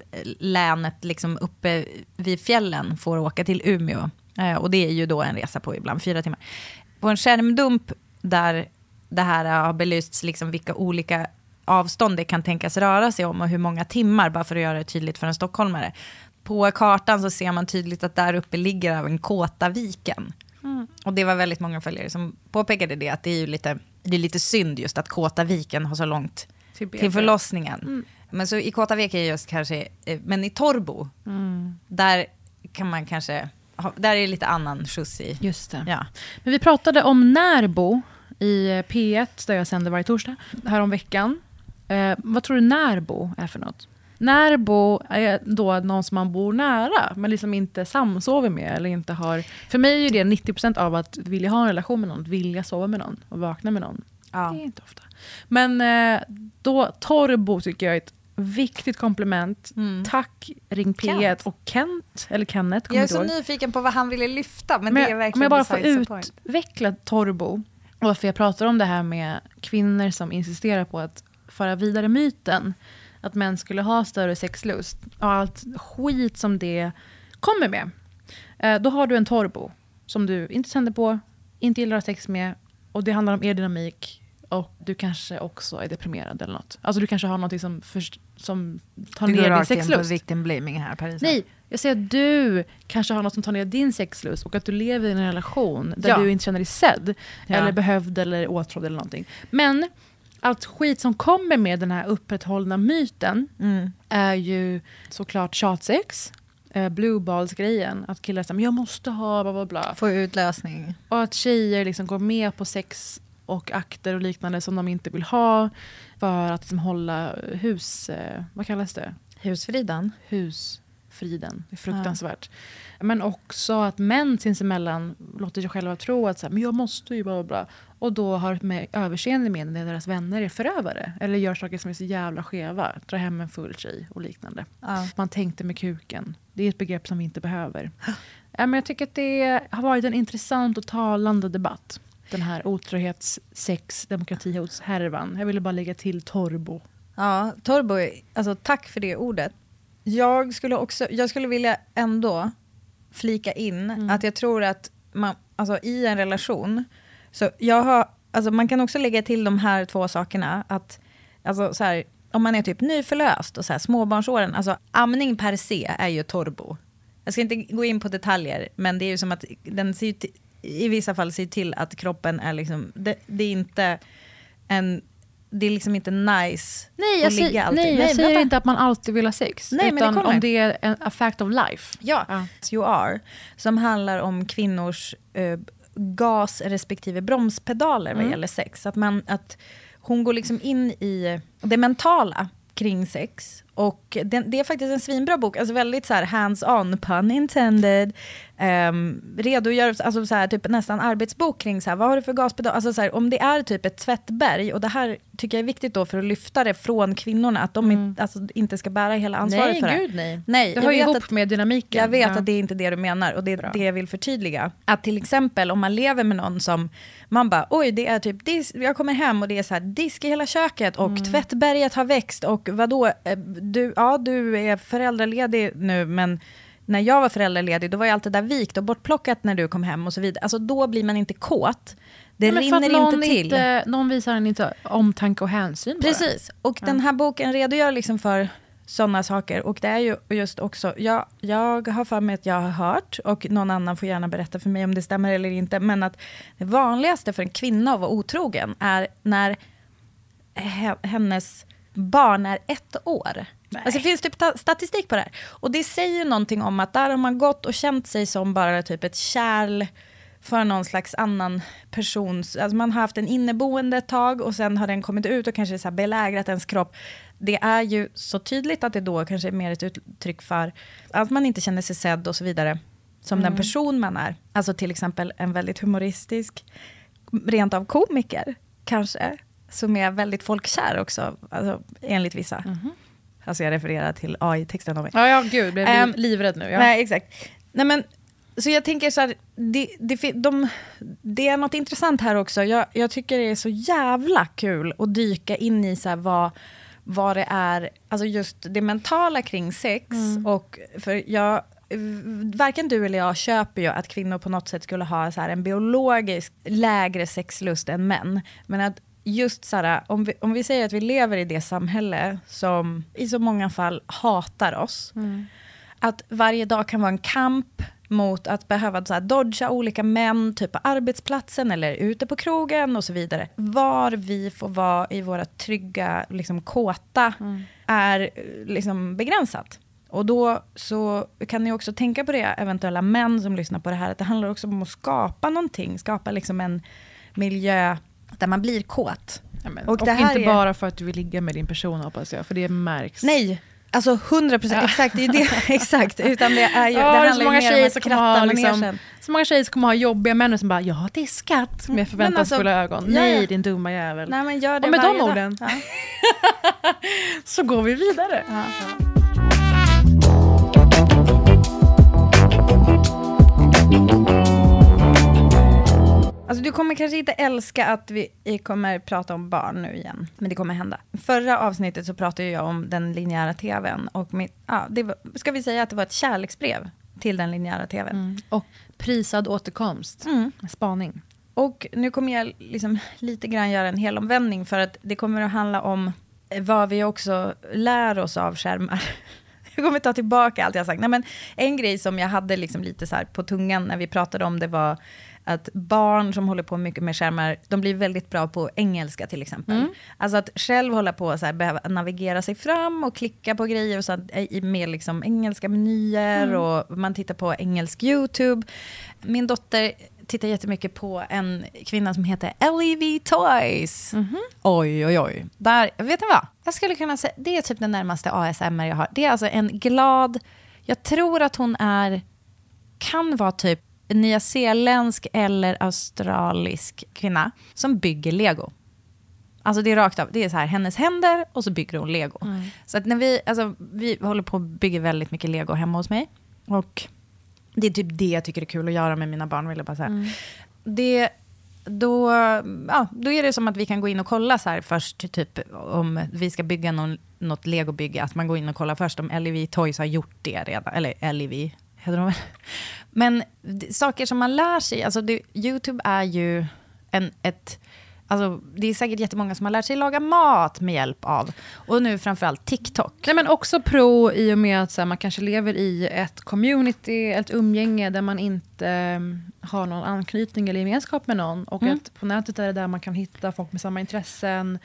länet liksom uppe vid fjällen får åka till Umeå. Och det är ju då en resa på ibland fyra timmar. På en skärmdump där det här har belysts liksom vilka olika avstånd det kan tänkas röra sig om och hur många timmar, bara för att göra det tydligt för en stockholmare. På kartan så ser man tydligt att där uppe ligger även Kåtaviken. Mm. Och det var väldigt många följare som påpekade det, att det är ju lite, det är lite synd just att Kåtaviken har så långt till, till förlossningen. Mm. Men så i Kåtaviken är just kanske, men i Torbo, mm. där kan man kanske, där är det lite annan skjuts i. Just det. Ja. Men vi pratade om närbo i P ett där jag sänder varje torsdag här om veckan. Eh, vad tror du närbo är för något? Närbo är då någon som man bor nära men liksom inte samsover med eller inte har. För mig är ju det nittio procent av att vilja ha en relation med någon, att vilja sova med någon och vakna med någon. Ja. Det är inte ofta. Men eh, då Torbo tycker jag är ett viktigt komplement. Mm. Tack Ring P ett Kent. Och Kent eller Kenneth. Jag är så nyfiken på vad han ville lyfta, men, men det är verkligen. Om jag bara får utveckla Torbo och varför jag pratar om det här med kvinnor som insisterar på att föra vidare myten att män skulle ha större sexlust och allt skit som det kommer med. Eh, då har du en Torbo som du inte sänder på, inte gillar att ha sex med, och det handlar om er dynamik och du kanske också är deprimerad eller något. Alltså du kanske har något som, för, som tar ner din sexlust. Du victim blaming här, Paris. Nej, jag säger att du kanske har något som tar ner din sexlust och att du lever i en relation där ja. du inte känner dig sedd ja. eller behövd eller åtrådd eller någonting. Men allt skit som kommer med den här upprätthållna myten mm. är ju såklart tjatsex, eh, blueballs-grejen. Att killar säger, jag måste ha bla bla bla. Få utlösning. Och att tjejer liksom går med på sex och akter och liknande som de inte vill ha för att liksom hålla hus... Eh, vad kallas det? Husfriden. Husfriden. Det är fruktansvärt. Ja. Men också att män sinsemellan låter sig själva tro att så här, men jag måste ju bla bla bla. Och då har med överseende med när deras vänner är förövare. Eller gör saker som är så jävla skeva. Dra hem en full tjej och liknande. Ja. Man tänkte med kuken. Det är ett begrepp som vi inte behöver. Ja, men jag tycker att det har varit en intressant och talande debatt. Den här otrohets, sex, demokratihots härvan. Jag ville bara lägga till Torbo. Ja, Torbo, alltså tack för det ordet. Jag skulle också, jag skulle vilja ändå flika in mm. att jag tror att man, alltså i en relation, så jag har, alltså man kan också lägga till de här två sakerna, att alltså så här, om man är typ nyförlöst och så här, småbarnsåren, alltså amning per se är ju Torbo. Jag ska inte gå in på detaljer, men det är ju som att den ser t- i vissa fall ser till att kroppen är liksom, det, det är inte en, det är liksom inte nice nej, jag att ligga säger, alltid. Nej, jag nej, säger vänta. inte att man alltid vill ha sex. Nej, utan men det om det är en a fact of life. Ja, ja. You are. Som handlar om kvinnors uh, gas respektive bromspedaler vad mm. gäller sex. Att, man, att hon går liksom in i det mentala kring sex och det, det är faktiskt en svinbra bok, alltså väldigt så här hands-on, pun intended, um, redogör, alltså så här, typ nästan arbetsbok kring så här, vad har du för gaspedal, alltså så här, om det är typ ett tvättberg, och det här tycker jag är viktigt då för att lyfta det från kvinnorna, att de mm. inte, alltså, inte ska bära hela ansvaret nej, för det. Gud, nej, nej. Det hör ju ihop att, med dynamiken. Jag vet ja. att det är inte det du menar, och det är Bra. det jag vill förtydliga. Att till exempel om man lever med någon som man bara, oj det är typ dis- jag kommer hem och det är så här disk i hela köket och mm. tvättberget har växt och vadå, du, ja du är föräldraledig nu, men när jag var föräldraledig då var jag alltid där vikt och bortplockat när du kom hem och så vidare. Alltså då blir man inte kåt. Det men rinner inte till. Inte, någon visar en inte omtanke och hänsyn bara. Precis, och ja. den här boken redogör liksom för sådana saker, och det är ju just också, jag, jag har för mig att jag har hört, och någon annan får gärna berätta för mig om det stämmer eller inte, men att det vanligaste för en kvinna att vara otrogen är när hennes barn är ett år. Nej. Alltså det finns typ ta- statistik på det här. Och det säger någonting om att där har man gått och känt sig som bara typ ett kärl för någon slags annan persons... Alltså man har haft en inneboende ett tag och sen har den kommit ut och kanske så här belägrat ens kropp. Det är ju så tydligt att det då kanske är mer ett uttryck för att man inte känner sig sedd och så vidare som mm. den person man är. Alltså till exempel en väldigt humoristisk, rent av komiker kanske, som är väldigt folkkär också, alltså, enligt vissa. Mm-hmm. Alltså jag refererar till A I-texten av mig. Ja, ja gud, blev um, livrädd nu. Ja. Nej, exakt. Nej, men, så jag tänker så här, det, det, de, det är något intressant här också. Jag, jag tycker det är så jävla kul att dyka in i så här, vad, vad det är, alltså just det mentala kring sex. Mm. Och för jag, varken du eller jag köper ju att kvinnor på något sätt skulle ha så här en biologisk lägre sexlust än män. Men att just så här, om vi, om vi säger att vi lever i det samhälle som i så många fall hatar oss. Mm. Att varje dag kan vara en kamp mot att behöva så här, dodga olika män typ på arbetsplatsen eller ute på krogen och så vidare. Var vi får vara i våra trygga, liksom kåta mm. är liksom begränsat. Och då så kan ni också tänka på det, eventuella män som lyssnar på det här, att det handlar också om att skapa någonting, skapa liksom en miljö där man blir kåt. Ja, men, och det och här inte är... bara för att du vill ligga med din person, hoppas jag, för det märks. Nej, alltså hundra procent, ja. exakt, det är det, exakt, utan det är ju, ja, det handlar så många ju mer tjejer om att som kratta ha, liksom, manegen. Så många tjejer som kommer ha jobbiga män som bara, jag har diskat med förväntansfulla alltså, ögon. Ja, Nej, ja. din dumma jävel. Nej, men gör det och med varje de orden ja. så går vi vidare. Ja, ja. Alltså du kommer kanske inte älska att vi kommer prata om barn nu igen. Men det kommer hända. Förra avsnittet så pratade jag om den linjära tvn. Och mitt, ja, det var, ska vi säga att det var ett kärleksbrev till den linjära tvn. Mm. Och prisad återkomst. Mm. Spaning. Och nu kommer jag liksom lite grann göra en hel omvändning. För att det kommer att handla om vad vi också lär oss av skärmar. Jag kommer ta tillbaka allt jag har sagt. Nej, men en grej som jag hade liksom lite så här på tungan när vi pratade om det var att barn som håller på mycket med skärmar, de blir väldigt bra på engelska till exempel. Mm. Alltså att själv hålla på så här, behöva navigera sig fram och klicka på grejer och så här, med liksom engelska menyer mm. och man tittar på engelsk YouTube. Min dotter tittar jättemycket på en kvinna som heter L E V Toys. Mm-hmm. Oj, oj, oj. Där, vet ni vad? Jag skulle kunna säga, det är typ den närmaste A S M R jag har. Det är alltså en glad, jag tror att hon är, kan vara typ nyzeeländsk eller australisk kvinna som bygger Lego. Alltså det är rakt av, det är så här hennes händer och så bygger hon Lego. Mm. Så att när vi, alltså vi håller på att bygga väldigt mycket Lego hemma hos mig. Och det är typ det jag tycker är kul att göra med mina barn, vill jag bara säga. Mm. Det, då, ja, då är det som att vi kan gå in och kolla så här först, typ om vi ska bygga någon, något Lego-bygge, att man går in och kollar först om L E V Toys har gjort det redan, eller L E V heter de väl. Men det, saker som man lär sig, alltså det, YouTube är ju en, ett, alltså det är säkert jättemånga som har lärt sig laga mat med hjälp av, och nu framförallt TikTok. Nej, men också pro i och med att så här, man kanske lever i ett community, ett umgänge där man inte um, har någon anknytning eller gemenskap med någon, och mm. att på nätet är det där man kan hitta folk med samma intressen,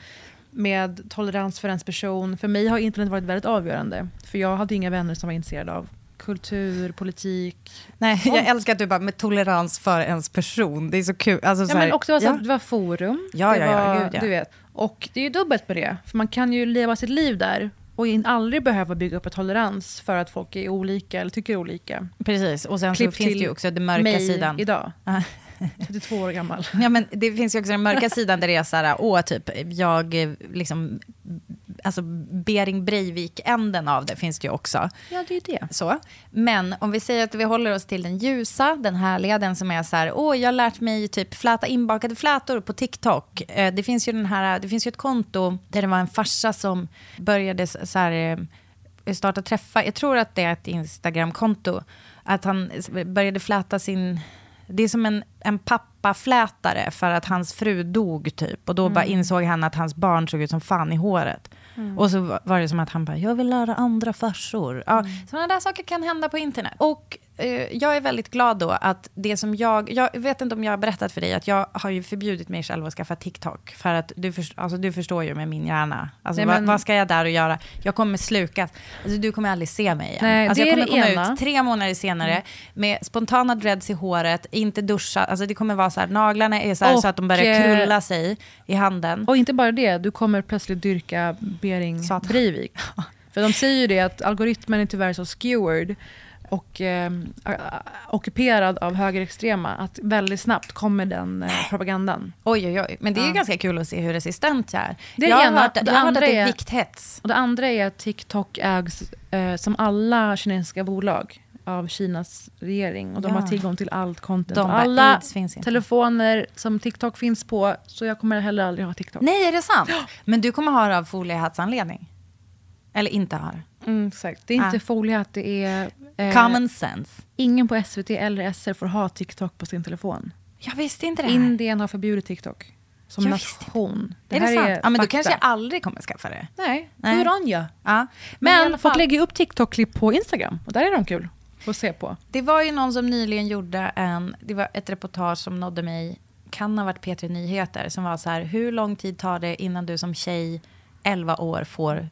med tolerans för ens person. För mig har internet varit väldigt avgörande, för jag hade inga vänner som var intresserade av kultur, politik. Nej, jag oh. älskar att du bara med tolerans för ens person. Det är så kul. Alltså, så ja, här, men också alltså, ja. det var forum. Ja, det ja, ja, var, gud, ja. Du vet. Och det är ju dubbelt på det. För man kan ju leva sitt liv där Och in, aldrig behöva bygga upp en tolerans för att folk är olika eller tycker olika. Precis, och sen Klipp så finns det ju också den mörka mig sidan. Idag. trettiotvå år gammal. Ja, men det finns ju också den mörka sidan där det är så här, åh, typ, jag liksom, alltså Bering Breivik-änden av det finns det ju också. Ja, det är det. Så. Men om vi säger att vi håller oss till den ljusa, den härliga, den som är så här, åh, jag har lärt mig typ fläta inbakade flätor på TikTok. Eh, det finns ju den här, det finns ju ett konto där det var en farsa som började så här, eh, starta träffa, jag tror att det är ett Instagram-konto, att han började fläta sin... Det är som en, en pappaflätare för att hans fru dog typ. Och då mm. bara insåg han att hans barn såg ut som fan i håret. Mm. Och så var det som att han bara, jag vill lära andra farsor. Ja, mm. sådana där saker kan hända på internet. Och eh, jag är väldigt glad då att det som jag... Jag vet inte om jag har berättat för dig att jag har ju förbjudit mig själv att skaffa TikTok. För att du, för, alltså, du förstår ju med min hjärna. Alltså, Nej, men... vad, vad ska jag där och göra? Jag kommer slukas. Alltså, du kommer aldrig se mig igen. Nej, alltså, det jag kommer är komma ena. ut tre månader senare mm. med spontana dreads i håret, inte duscha. Alltså, det kommer vara så här, naglarna är så här, och, så att de börjar krulla sig i handen. Och inte bara det, du kommer plötsligt dyrka Bering Breivik. För de säger ju det att algoritmen är tyvärr så skewered och eh, ockuperad av högerextrema att väldigt snabbt kommer den eh, propagandan. Oj, oj, oj. Men det är ju ja. ganska kul att se hur resistent jag är. Det är jag ena, har hört, det jag har hört att det är är vikthets. Och det andra är att TikTok ägs eh, som alla kinesiska bolag av Kinas regering. Och de ja. har tillgång till allt content. De alla finns telefoner som TikTok finns på. Så jag kommer heller aldrig ha TikTok. Nej, är det sant? Men du kommer ha det av foliehattsanledning? Eller inte ha det? Mm, exakt. Det är inte ah. foliehatt, det är... Eh, Common sense. Ingen på S V T eller S R får ha TikTok på sin telefon. Jag visste inte det här. Indien har förbjudit TikTok. Som jag nation. Det, är det sant? Är ja, men då kanske jag aldrig kommer skaffa det. Nej, Nej. hur on jag? Ja. Men, men folk lägger upp TikTok-klipp på Instagram. Och där är de kul att se på. Det var ju någon som nyligen gjorde en... Det var ett reportage som nådde mig. Kan ha varit P tre Nyheter. Som var så här, hur lång tid tar det innan du som tjej... elva år får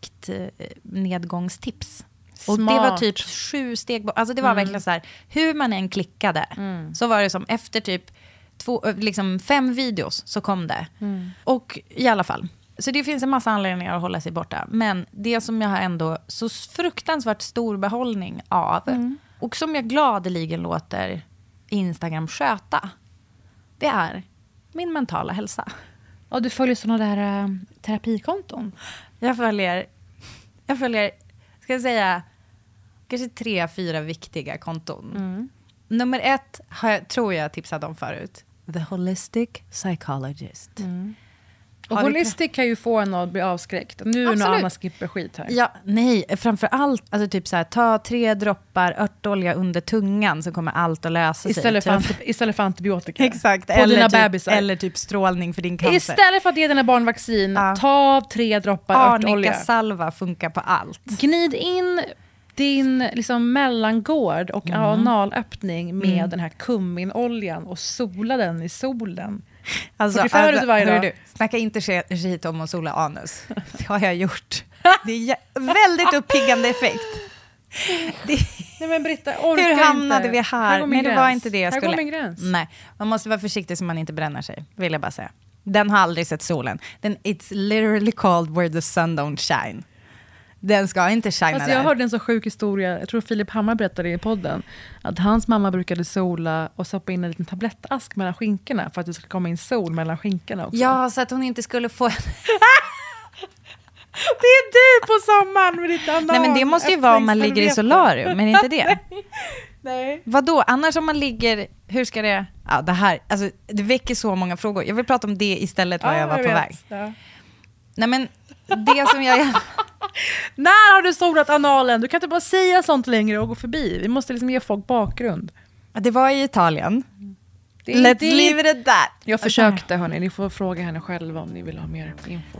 viktnedgångstips. Och det var typ sju steg. Alltså det var mm. verkligen så här, hur man än klickade mm. så var det som efter typ två, liksom fem videos så kom det. Mm. Och i alla fall. Så det finns en massa anledningar att hålla sig borta. Men det som jag har ändå så fruktansvärt stor behållning av mm. och som jag gladeligen låter Instagram sköta, det är min mentala hälsa. Och du följer sådana där uh, terapikonton? Jag följer, jag följer, ska jag säga, kanske tre, fyra viktiga konton. Mm. Nummer ett har jag, tror jag tipsat om förut. The Holistic Psychologist. Mm. Och holistic kan ju få en att bli avskräckt. Nu är någon annan skipper skit här. Ja, nej, framför allt alltså typ så här, ta tre droppar örtolja under tungan så kommer allt att lösa istället sig. För typ. Istället för antibiotika. Exakt, på eller dina typ, bebisar. Eller typ strålning för din cancer. Istället för att ge dina barn vaccin, ja. ta tre droppar örtolja. Arnika salva funkar på allt. Gnid in din liksom mellangård och mm. analöppning med mm. den här kumminoljan och sola den i solen. Alltså, alltså varje dag. Du, snacka inte skit om att sola anus. Det har jag gjort. Det är väldigt uppiggande effekt. Det... Nej, men Britta, hur hamnade inte. vi här? här Nej, det var inte det jag här skulle. Går min gräns. Nej, man måste vara försiktig så man inte bränner sig, vill jag bara säga. Den har aldrig sett solen. Den, it's literally called where the sun don't shine. Den ska inte shina alltså, där. Jag hörde en så sjuk historia. Jag tror Filip Hammar berättade i podden. Att hans mamma brukade sola och stoppa in en liten tablettask mellan skinkorna. För att det skulle komma in sol mellan skinkorna också. Ja, så att hon inte skulle få... Det är du på sommaren med ditt anal. Nej, men det måste ju vara om man ligger i solarium. Men inte det. Nej. Vadå? Annars om man ligger... Hur ska det... Ja, det här... Alltså, det väcker så många frågor. Jag vill prata om det istället var ja, jag var jag på vet. väg. Ja. Nej, men det som jag... När har du solat analen? Du kan inte bara säga sånt längre och gå förbi. Vi måste liksom ge folk bakgrund. Det var i Italien. Det Let's det. leave it at that. Jag försökte, hörni. Ni får fråga henne själva om ni vill ha mer info.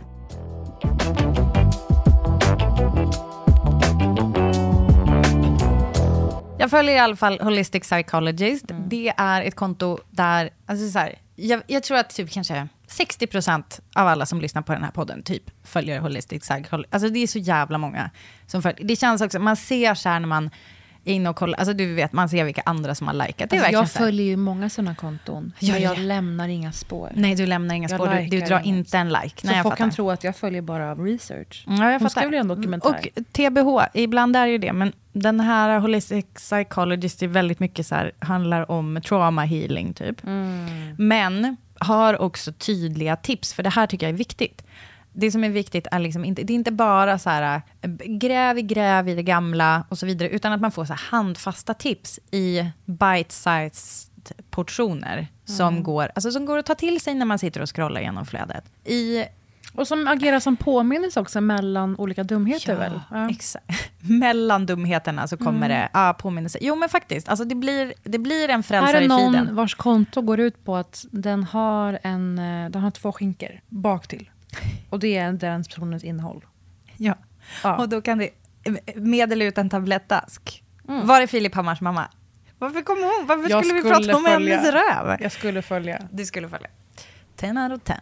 Jag följer i alla fall Holistic Psychologist. Mm. Det är ett konto där... Alltså så här, jag, jag tror att typ kanske... sextio procent av alla som lyssnar på den här podden typ följer Holistic Psychologist. Alltså det är så jävla många som följer. Det känns också, man ser så här när man in och kolla. Alltså du vet, man ser vilka andra som har likat. Det är alltså, jag så här. följer ju många sådana konton. Ja, men jag ja. lämnar inga spår. Nej, du lämnar inga Jag spår. Du, du drar inget. inte en like. Så Nej, jag folk fattar. kan tro att jag följer bara av research. Ja, jag Hon fattar. skrev ju en dokumentär. Och T B H, ibland är det ju det. Men den här holistic psychologist är väldigt mycket så här, handlar om trauma healing typ. Mm. Men har också tydliga tips. För det här tycker jag är viktigt. Det som är viktigt är liksom inte, det är inte bara så här gräv i gräv i det gamla och så vidare, utan att man får så här handfasta tips i bite-sized portioner mm. som går, alltså som går att ta till sig när man sitter och scrollar genom flödet. I Och som agerar som påminnelse också mellan olika dumheter ja, väl? Ja, exakt. Mellan dumheterna så kommer mm. det ja, påminnelse. Jo men faktiskt, alltså det blir, det blir en frälsare i feeden. Här är någon vars konto går ut på att den har, en, den har två skinkor bak till. Och det är den personens innehåll. Ja. ja, och då kan det medela ut en tablettask. Mm. Var är Filip Hammars mamma? Varför kom hon? Varför jag skulle vi skulle prata om följa. hennes röv? Jag skulle följa. Du skulle följa. ten out of ten.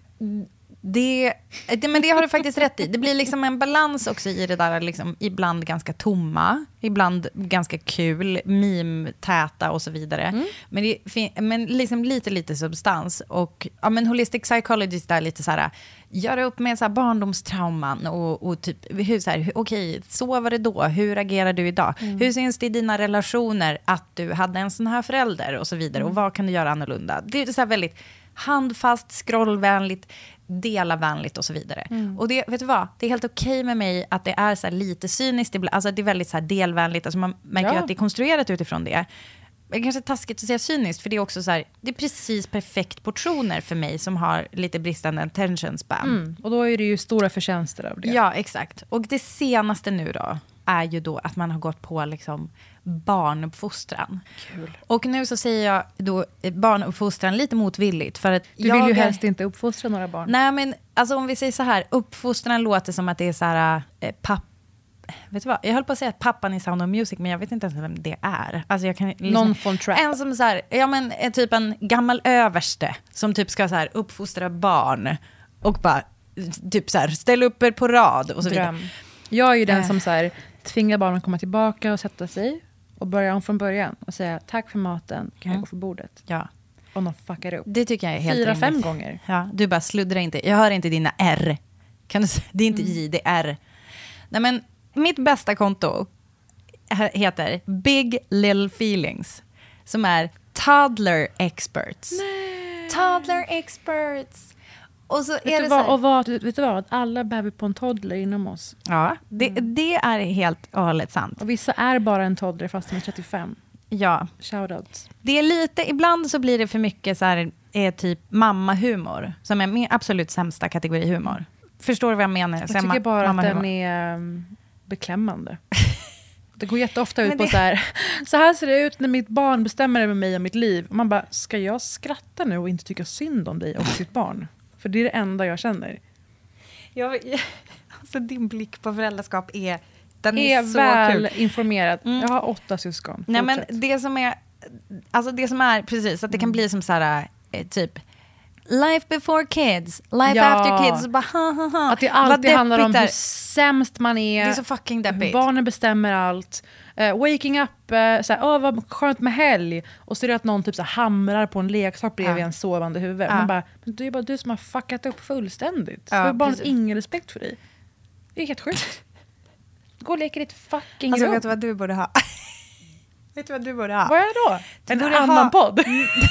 Det, det, men det har du faktiskt rätt i. Det blir liksom en balans också i det där, liksom, ibland ganska tomma, ibland ganska kul, meme-täta och så vidare. Mm. Men, det, men liksom lite, lite substans. Och ja, men holistic psychologist är lite så här, göra upp med så här barndomstrauman och, och typ, hur, så här, okej, så var det då, hur agerar du idag? Mm. Hur syns det i dina relationer att du hade en sån här förälder och så vidare? Mm. Och vad kan du göra annorlunda? Det är så här väldigt handfast, scrollvänligt, delavänligt och så vidare. Mm. Och det, vet du vad? Det är helt okej med mig att det är så här lite cyniskt. Alltså det är väldigt så här delvänligt. Alltså man märker ja. ju att det är konstruerat utifrån det. Det är kanske taskigt att säga cyniskt, för det är också så här, det är precis perfekt portioner för mig som har lite bristande attention span. Mm. Och då är det ju stora förtjänster av det. Ja, exakt. Och det senaste nu då är ju då att man har gått på liksom barnuppfostran. Kul. Och nu så säger jag då barnuppfostran lite motvilligt. För att du jag vill ju är... helst inte uppfostra några barn. Nej, men alltså om vi säger så här, uppfostran låter som att det är så här, eh, papp vet du vad? Jag höll på att säga pappan i Sound of Music, men jag vet inte ens vem det är. Alltså jag kan liksom, någon från trap. En som så här, ja men är typ en gammal överste som typ ska så här uppfostra barn och bara typ så här ställa upp er på rad och så Dröm. vidare. Jag är ju den äh. som så här tvingar barnen att komma tillbaka och sätta sig och börja om från början och säga tack för maten, kan mm. jag gå för bordet? Ja. Och de fuckar upp. Det tycker jag är helt Fyra, rimligt. fem gånger. Ja, du bara sluddrar inte. Jag hör inte dina R. Kan du säga? Det är inte mm. J, det är R. Nej men mitt bästa konto heter Big Little Feelings, som är Toddler Experts. Nej. Toddler Experts. Och så vet, är du det vad, så här, och vad, vet du vad? Alla bär vi på en toddler inom oss. Ja, det, mm. det är helt och hållet sant. Och vissa är bara en toddler fast de är trettiofem. Ja. Shoutouts. Det är lite, ibland så blir det för mycket så här, är typ mamma-humor, som är min absolut sämsta kategori humor. Förstår du vad jag menar? Jag tycker bara att den är um, beklämmande. Det går jätteofta ut det... på så här, så här ser det ut när mitt barn bestämmer över mig och mitt liv. Och man bara, ska jag skratta nu och inte tycka synd om dig och sitt barn? För det är det enda jag känner. Jag, alltså din blick på föräldraskap är, den är, är så väl kul. informerad. Mm. Jag har åtta syskon. Nej, men Fortsätt. det som är, alltså det som är precis, att det kan mm. bli som så här, typ life before kids, life ja. after kids. Bara, ha, ha, ha. Att det alltid handlar om hur sämst man är. Det är så fucking deppigt. Barnen bestämmer allt. Uh, waking up, uh, såhär, åh vad skönt med helg. Och så är det att någon typ så hamrar på en leksak bredvid ja. en sovande huvud. Ja. Man bara, men det är bara du som har fuckat upp fullständigt. Ja, har barnet ingen respekt för dig. Det är helt sjukt. Gå och leka ditt fucking alltså, rum. Vet du vad du borde ha? Vet du vad du borde ha? Vad är det då? Du en borde annan ha... podd?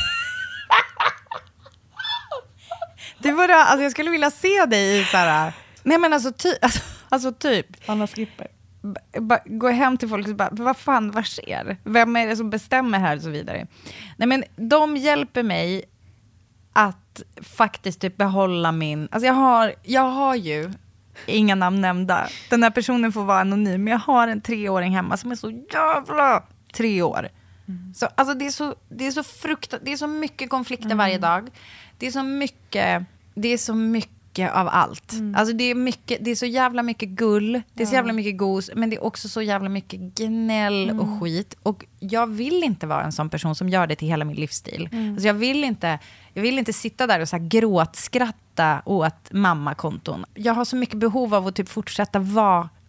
Du borde ha, alltså jag skulle vilja se dig i så här. Nej men alltså, ty, alltså, alltså typ. Anna Skipper. B- b- gå hem till folk och bara, vad fan, vad sker? Vem är det som bestämmer här och så vidare. Nej men de hjälper mig att faktiskt typ behålla min, alltså jag har, jag har ju inga namn nämnda. Den här personen får vara anonym, men jag har en treåring hemma som är så jävla tre år. Mm. Så alltså det är så, det är så fruktansvärt, det är så mycket konflikter mm. varje dag. Det är så mycket, det är så mycket av allt. Mm. Alltså det är mycket, det är så jävla mycket gull, det är så jävla mycket gos, men det är också så jävla mycket gnäll mm. och skit. Och jag vill inte vara en sån person som gör det till hela min livsstil. Mm. Alltså jag vill inte, jag vill inte sitta där och så här gråtskratta åt mammakonton. Jag har så mycket behov av att typ fortsätta vara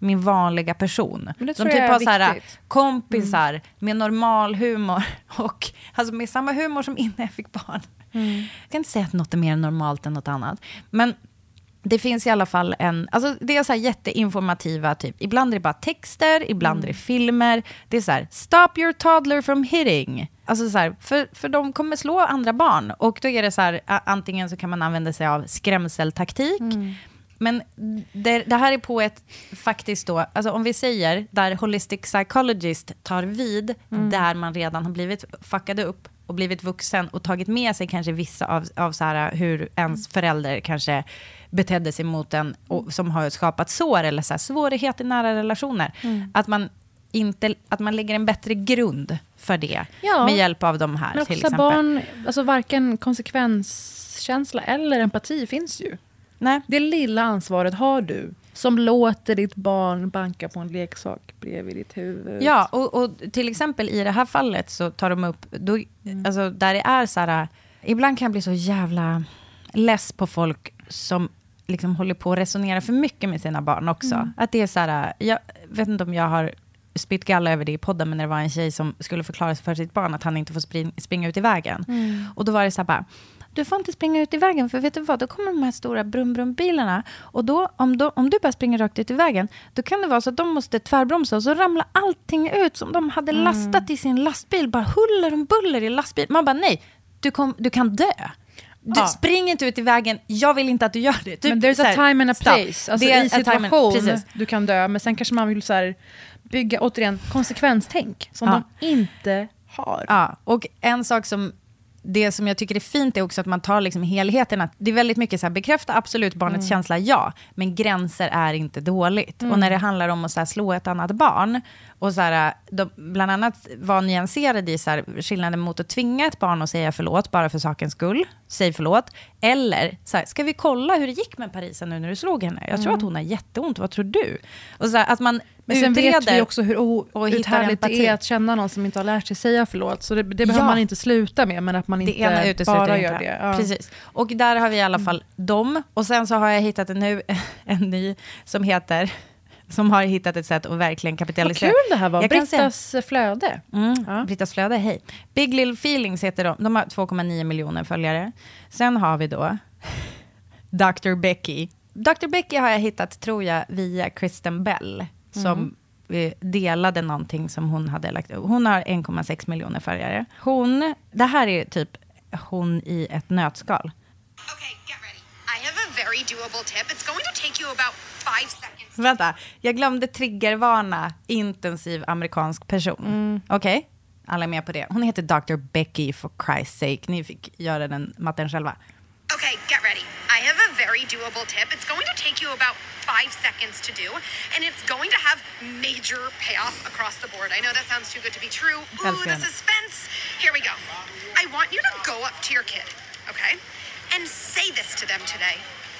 min vanliga person. Men det som tror typ jag är har så här, viktigt. kompisar Mm. med normal humor och alltså med samma humor som innan jag fick barn. Mm. Jag kan inte säga att något är mer normalt än något annat. Men det finns i alla fall en... Alltså det är så här jätteinformativa, typ. Ibland är det bara texter, ibland Mm. är det filmer. Det är så här, stop your toddler from hitting. Alltså så här, för, för de kommer slå andra barn. Och då är det så här, a- antingen så kan man använda sig av skrämseltaktik. Mm. Men det, det här är på ett, faktiskt då, alltså om vi säger, där holistic psychologist tar vid, Mm. där man redan har blivit fuckade upp och blivit vuxen och tagit med sig kanske vissa av, av så här, hur ens förälder kanske betedde sig mot en och, som har skapat sår eller så här, svårighet i nära relationer. Mm. Att man inte, att man lägger en bättre grund för det Ja. med hjälp av de här Men till också exempel. barn, alltså varken konsekvenskänsla eller empati finns ju. Nej. Det lilla ansvaret har du som låter ditt barn banka på en leksak bredvid ditt huvud. Ja, och, och till exempel i det här fallet så tar de upp, då, Mm. alltså där det är så här, ibland kan jag bli så jävla less på folk som liksom håller på att resonera för mycket med sina barn också. Mm. Att det är så här, jag vet inte om jag har spytt galla över det i podden, men det var en tjej som skulle förklara sig för sitt barn att han inte får spring, springa ut i vägen. Mm. Och då var det så här bara, du får inte springa ut i vägen, för vet du vad, då kommer de här stora brum-brum-bilarna. Och då om, då, om du bara springer rakt ut i vägen, då kan det vara så att de måste tvärbromsa och så ramlar allting ut som de hade Mm. lastat i sin lastbil. Bara huller om buller i lastbil. Man bara, nej, du, kom, du kan dö. Du, Ja. Spring inte ut i vägen, jag vill inte att du gör det. Typ, Men there's så här, a time and a stopp. place. Alltså Det är i a time and- situation precis. du kan dö, men sen kanske man vill så här bygga återigen konsekvenstänk som Ja. de inte har. Ja, och en sak som det som jag tycker är fint är också att man tar liksom helheten. Att det är väldigt mycket så här, bekräfta absolut barnets Mm. känsla, ja. Men gränser är inte dåligt. Mm. Och när det handlar om att så här, slå ett annat barn. Och så här, de, bland annat var nyanserade i så här, skillnaden mot att tvinga ett barn att säga förlåt bara för sakens skull. Säg förlåt. Eller så här, ska vi kolla hur det gick med Parisa nu när du slog henne? Jag tror Mm. att hon har jätteont, vad tror du? Och så här, att man Men sen utreder vet vi också hur och hittar outhärdligt empati. det är att känna någon som inte har lärt sig säga förlåt. Så det, det behöver Ja. man inte sluta med, men att man Det ena inte utesluter bara inte. gör det. Ja. Precis. Och där har vi i alla fall dem. Och sen så har jag hittat en, nu, en ny som heter, som har hittat ett sätt att verkligen Vad kapitalisera. kul det här var. Jag kan säga- Brittas flöde. Mm, Ja. Brittas flöde, hej. Big Little Feelings heter de. De har två komma nio miljoner följare. Sen har vi då doktor Becky. doktor Becky har jag hittat, tror jag, via Kristen Bell. Som eh, delade någonting som hon hade lagt upp. Hon har en komma sex miljoner följare. Hon, det här är typ hon i ett nötskal. I have a very doable tip. It's going to take you about five seconds. Vänta, jag glömde triggervarna intensiv amerikansk person. Okej, alla är med på det. Hon heter doktor Becky, for Christ's sake. Ni fick göra den matten själva. Okay, get ready. I have a very doable tip. It's going to take you about five seconds to do, and it's going to have major payoff across the board. I know that sounds too good to be true. Ooh, the Älskar henne. suspense. Here we go. I want you to go up to your kid, okay, and say this to them today.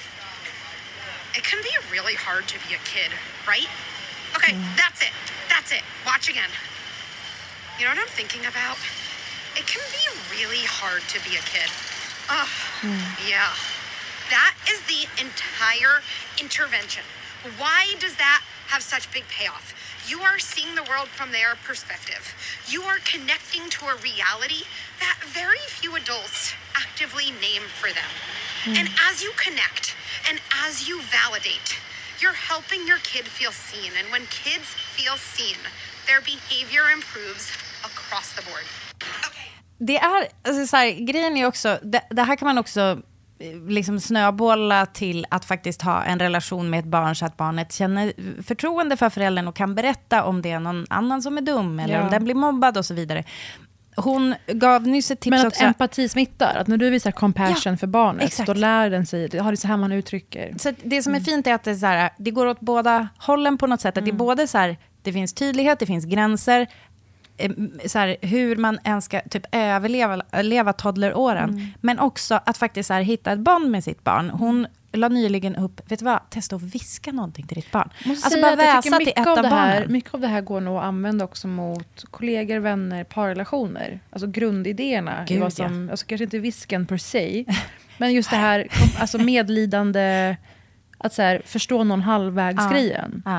It can be really hard to be a kid, right? Okay, that's it. That's it. Watch again. You know what I'm thinking about? It can be really hard to be a kid. Oh, yeah. That is the entire intervention. Why does that have such big payoff? You are seeing the world from their perspective. You are connecting to a reality that very few adults actively name for them. And as you connect and as you validate, you're helping your kid feel seen. And when kids feel seen, their behavior improves across the board. Det är, alltså så här, grejen är också, det, det här kan man också eh, liksom snöbolla till att faktiskt ha en relation med ett barn så att barnet känner förtroende för föräldern och kan berätta om det är någon annan som är dum eller Ja. om den blir mobbad och så vidare. Hon gav nyss ett tips Men att också. empati smittar. Att när du visar compassion Ja, för barnet, exakt. då lär den sig. Det har det så här man uttrycker. Så att det som är fint är att det, är så här, det går åt båda hållen på något sätt. Att det är både så här, det finns tydlighet, det finns gränser. eh, Så här, hur man ens ska typ överleva leva toddleråren. Mm. Men också att faktiskt så här, hitta ett band med sitt barn. Hon la nyligen upp, vet du vad, testa att viska någonting till ditt barn. Måste Alltså säga bara att jag väsa tycker till mycket ett av av det här, barnen. mycket av det här går nog att använda också mot kollegor, vänner, parrelationer. Alltså grundidéerna. Gud, i vad som, alltså kanske inte visken per se, men just det här alltså medlidande, att så här, förstå någon halvvägs-grejen. Ja.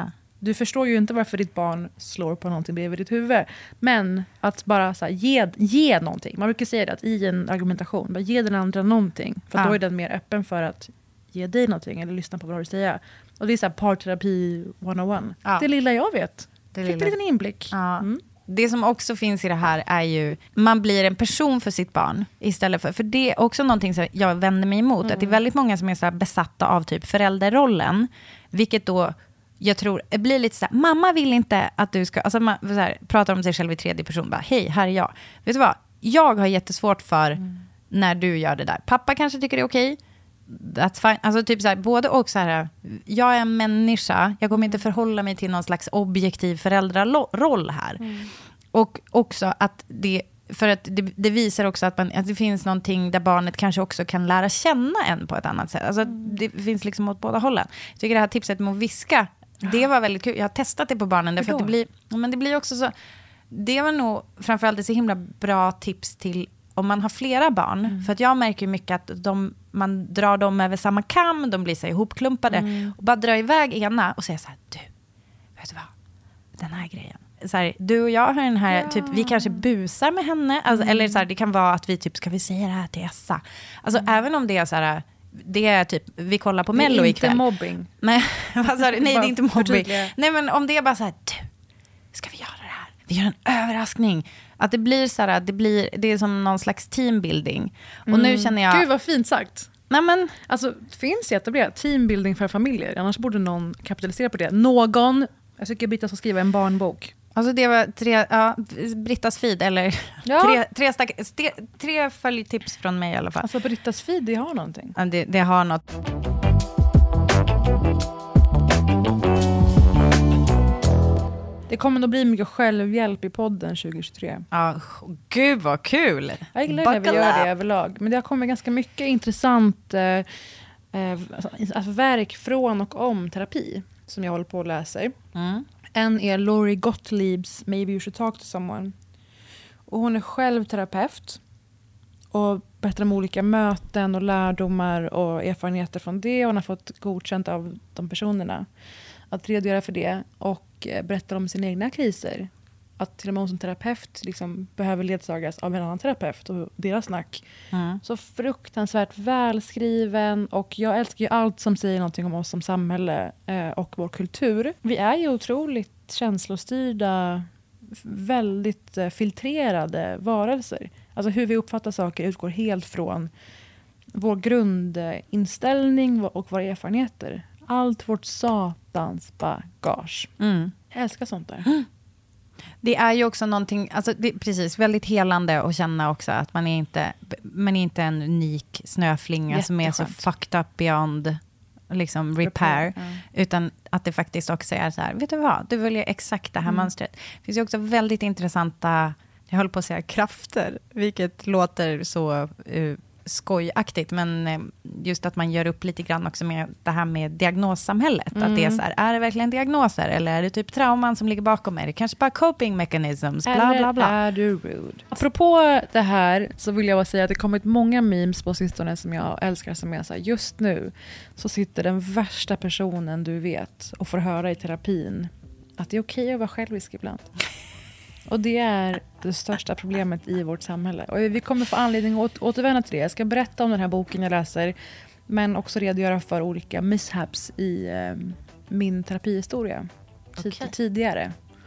Du förstår ju inte varför ditt barn slår på någonting bredvid ditt huvud. Men att bara så här, ge, ge någonting. Man brukar säga det att i en argumentation, bara ge den andra någonting. För ja. Då är den mer öppen för att ge dig någonting eller lyssna på vad du säger. Och det är så här parterapi etthundraett. Ja. Det lilla jag vet. Det fick en liten inblick. Ja. Mm. Det som också finns i det här är ju, man blir en person för sitt barn istället för, för det är också någonting som jag vänder mig emot. Mm. Att det är väldigt många som är så här besatta av typ föräldrarollen. Vilket då, jag tror, det blir lite så här, mamma vill inte att du ska, alltså man så här, pratar om sig själv i tredje person, bara, hej, här är jag. Vet du vad, jag har jättesvårt för mm. när du gör det där. Pappa kanske tycker det är okej. That's fine. Alltså typ så här, både och så här, jag är en människa, jag kommer inte förhålla mig till någon slags objektiv föräldraroll här. Mm. Och också att det, för att det, det visar också att, man, att det finns någonting där barnet kanske också kan lära känna en på ett annat sätt. Alltså mm. det finns liksom åt båda hållen. Jag tycker det här tipset med att viska, det var väldigt kul. Jag har testat det på barnen därför att det blir, men det blir också så, det var nog framförallt ett så himla bra tips till om man har flera barn. Mm. För att jag märker mycket att de, man drar dem över samma kam. De blir så ihopklumpade. Mm. Och bara drar iväg ena och säger så här, du, vet du vad? Den här grejen. Så här, du och jag har den här, ja. typ, vi kanske busar med henne. Alltså, mm. Eller så här, det kan vara att vi typ, ska vi säga det här till Essa? Alltså mm. även om det är så här, det är typ, vi kollar på Mello ikväll. Det är inte mobbing. Nej, alltså, nej, det är inte mobbing. Nej, men om det är bara så här, du, ska vi göra det här? Vi gör en överraskning. Att det blir så här, det blir, det är som någon slags teambuilding. Och mm. nu känner jag... Gud vad fint sagt. Nej, men... Alltså, det finns jättebra teambuilding för familjer. Annars borde någon kapitalisera på det. Någon, jag tycker Britta ska skriva en barnbok. Alltså det var tre, ja, Brittas feed, eller ja. tre, tre, stack, tre, tre följtips från mig i alla fall. Alltså Brittas feed, det har någonting. Ja, det, det har något. Det kommer nog bli mycket självhjälp i podden tjugohundratjugotre. Ja, gud vad kul. Jag gillar när vi gör det överlag. Men det har kommit ganska mycket intressant eh, eh, alltså verk från och om terapi som jag håller på att läsa. Mm. En är Lori Gottliebs Maybe You Should Talk to Someone. Och hon är själv terapeut och berättar om olika möten och lärdomar och erfarenheter från det. Och hon har fått godkänt av de personerna att redogöra för det och berättar om sina egna kriser. Att till och med hon som terapeut liksom behöver ledsagas av en annan terapeut och deras snack. Mm. Så fruktansvärt välskriven, och jag älskar ju allt som säger någonting om oss som samhälle eh, och vår kultur. Vi är ju otroligt känslostyrda, väldigt eh, filtrerade varelser. Alltså hur vi uppfattar saker utgår helt från vår grundinställning och våra erfarenheter. Allt vårt satans bagage. Mm. Jag älskar sånt där. Mm. Det är ju också någonting, alltså det är precis, väldigt helande att känna också att man är inte, man är inte en unik snöflinga som är så fucked up beyond liksom repair, repair ja. Utan att det faktiskt också är så här, vet du vad, du väljer exakt det här mm. mönstret. Det finns ju också väldigt intressanta, jag håller på att säga krafter, vilket låter så uh, skojaktigt, men just att man gör upp lite grann också med det här med diagnossamhället. Mm. Att det är så här, är det verkligen diagnoser eller är det typ trauman som ligger bakom mig? Det kanske bara coping mechanisms, bla eller bla bla. Är du rude? Apropå det här så vill jag bara säga att det kommit många memes på sistone som jag älskar, som är så här, just nu så sitter den värsta personen du vet och får höra i terapin att det är okej att vara självisk ibland. Och det är det största problemet i vårt samhälle. Och vi kommer få anledning att återvända till det. Jag ska berätta om den här boken jag läser, men också redogöra för olika mishaps i eh, min terapihistoria tid- okay. tidigare.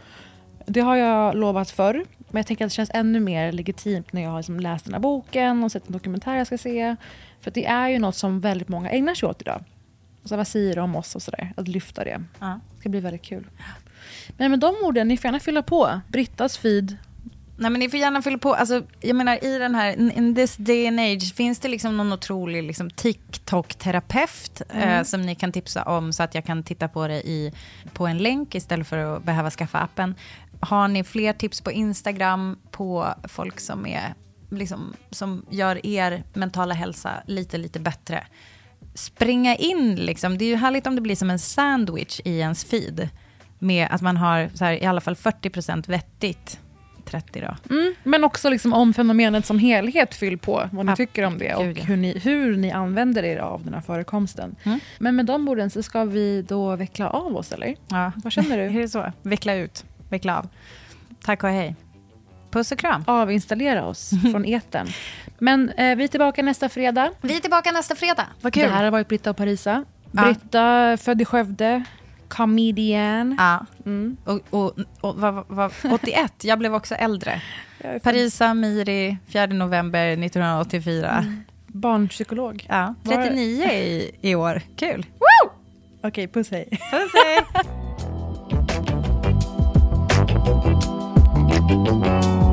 Det har jag lovat förr, men jag tänker att det känns ännu mer legitimt när jag har liksom läst den här boken och sett en dokumentär jag ska se. För det är ju något som väldigt många ägnar sig åt idag. Så vad säger de om oss och sådär? Att lyfta det. Ja. Det ska bli väldigt kul. Men med de orden, ni får gärna fylla på. Brittas feed. Nej, men ni får gärna fylla på. Alltså, jag menar, i den här, in this day and age, finns det liksom någon otrolig liksom, TikTok-terapeut mm. eh, som ni kan tipsa om så att jag kan titta på det i, på en länk istället för att behöva skaffa appen. Har ni fler tips på Instagram på folk som är liksom, som gör er mentala hälsa lite, lite bättre? Springa in liksom. Det är ju härligt om det blir som en sandwich i ens feed. Med att man har så här, i alla fall fyrtio procent vettigt trettio då. Mm, men också liksom om fenomenet som helhet, fyll på vad ni Ja, tycker om det och gud, ja. hur ni, hur ni använder er av den här förekomsten. Mm. Men med de orden så ska vi då veckla av oss, eller? Ja. Vad känner du? Är det så? Veckla ut, veckla av. Tack och hej. Puss och kram. Avinstallera oss från etern. Men eh, vi är tillbaka nästa fredag. Vi är tillbaka nästa fredag. Vad kul. Det här har varit Britta och Parisa. Ja. Britta, född i Skövde. Comedian. Ja. Mm. Och, och, och vad, vad, åttioett, jag blev också äldre. Jag är Parisa Miri, fjärde november nittonhundraåttiofyra. Mm. Barnpsykolog. Ja, Var- trettionio i, i år. Kul. Woo! Okej, puss hej. Puss hej.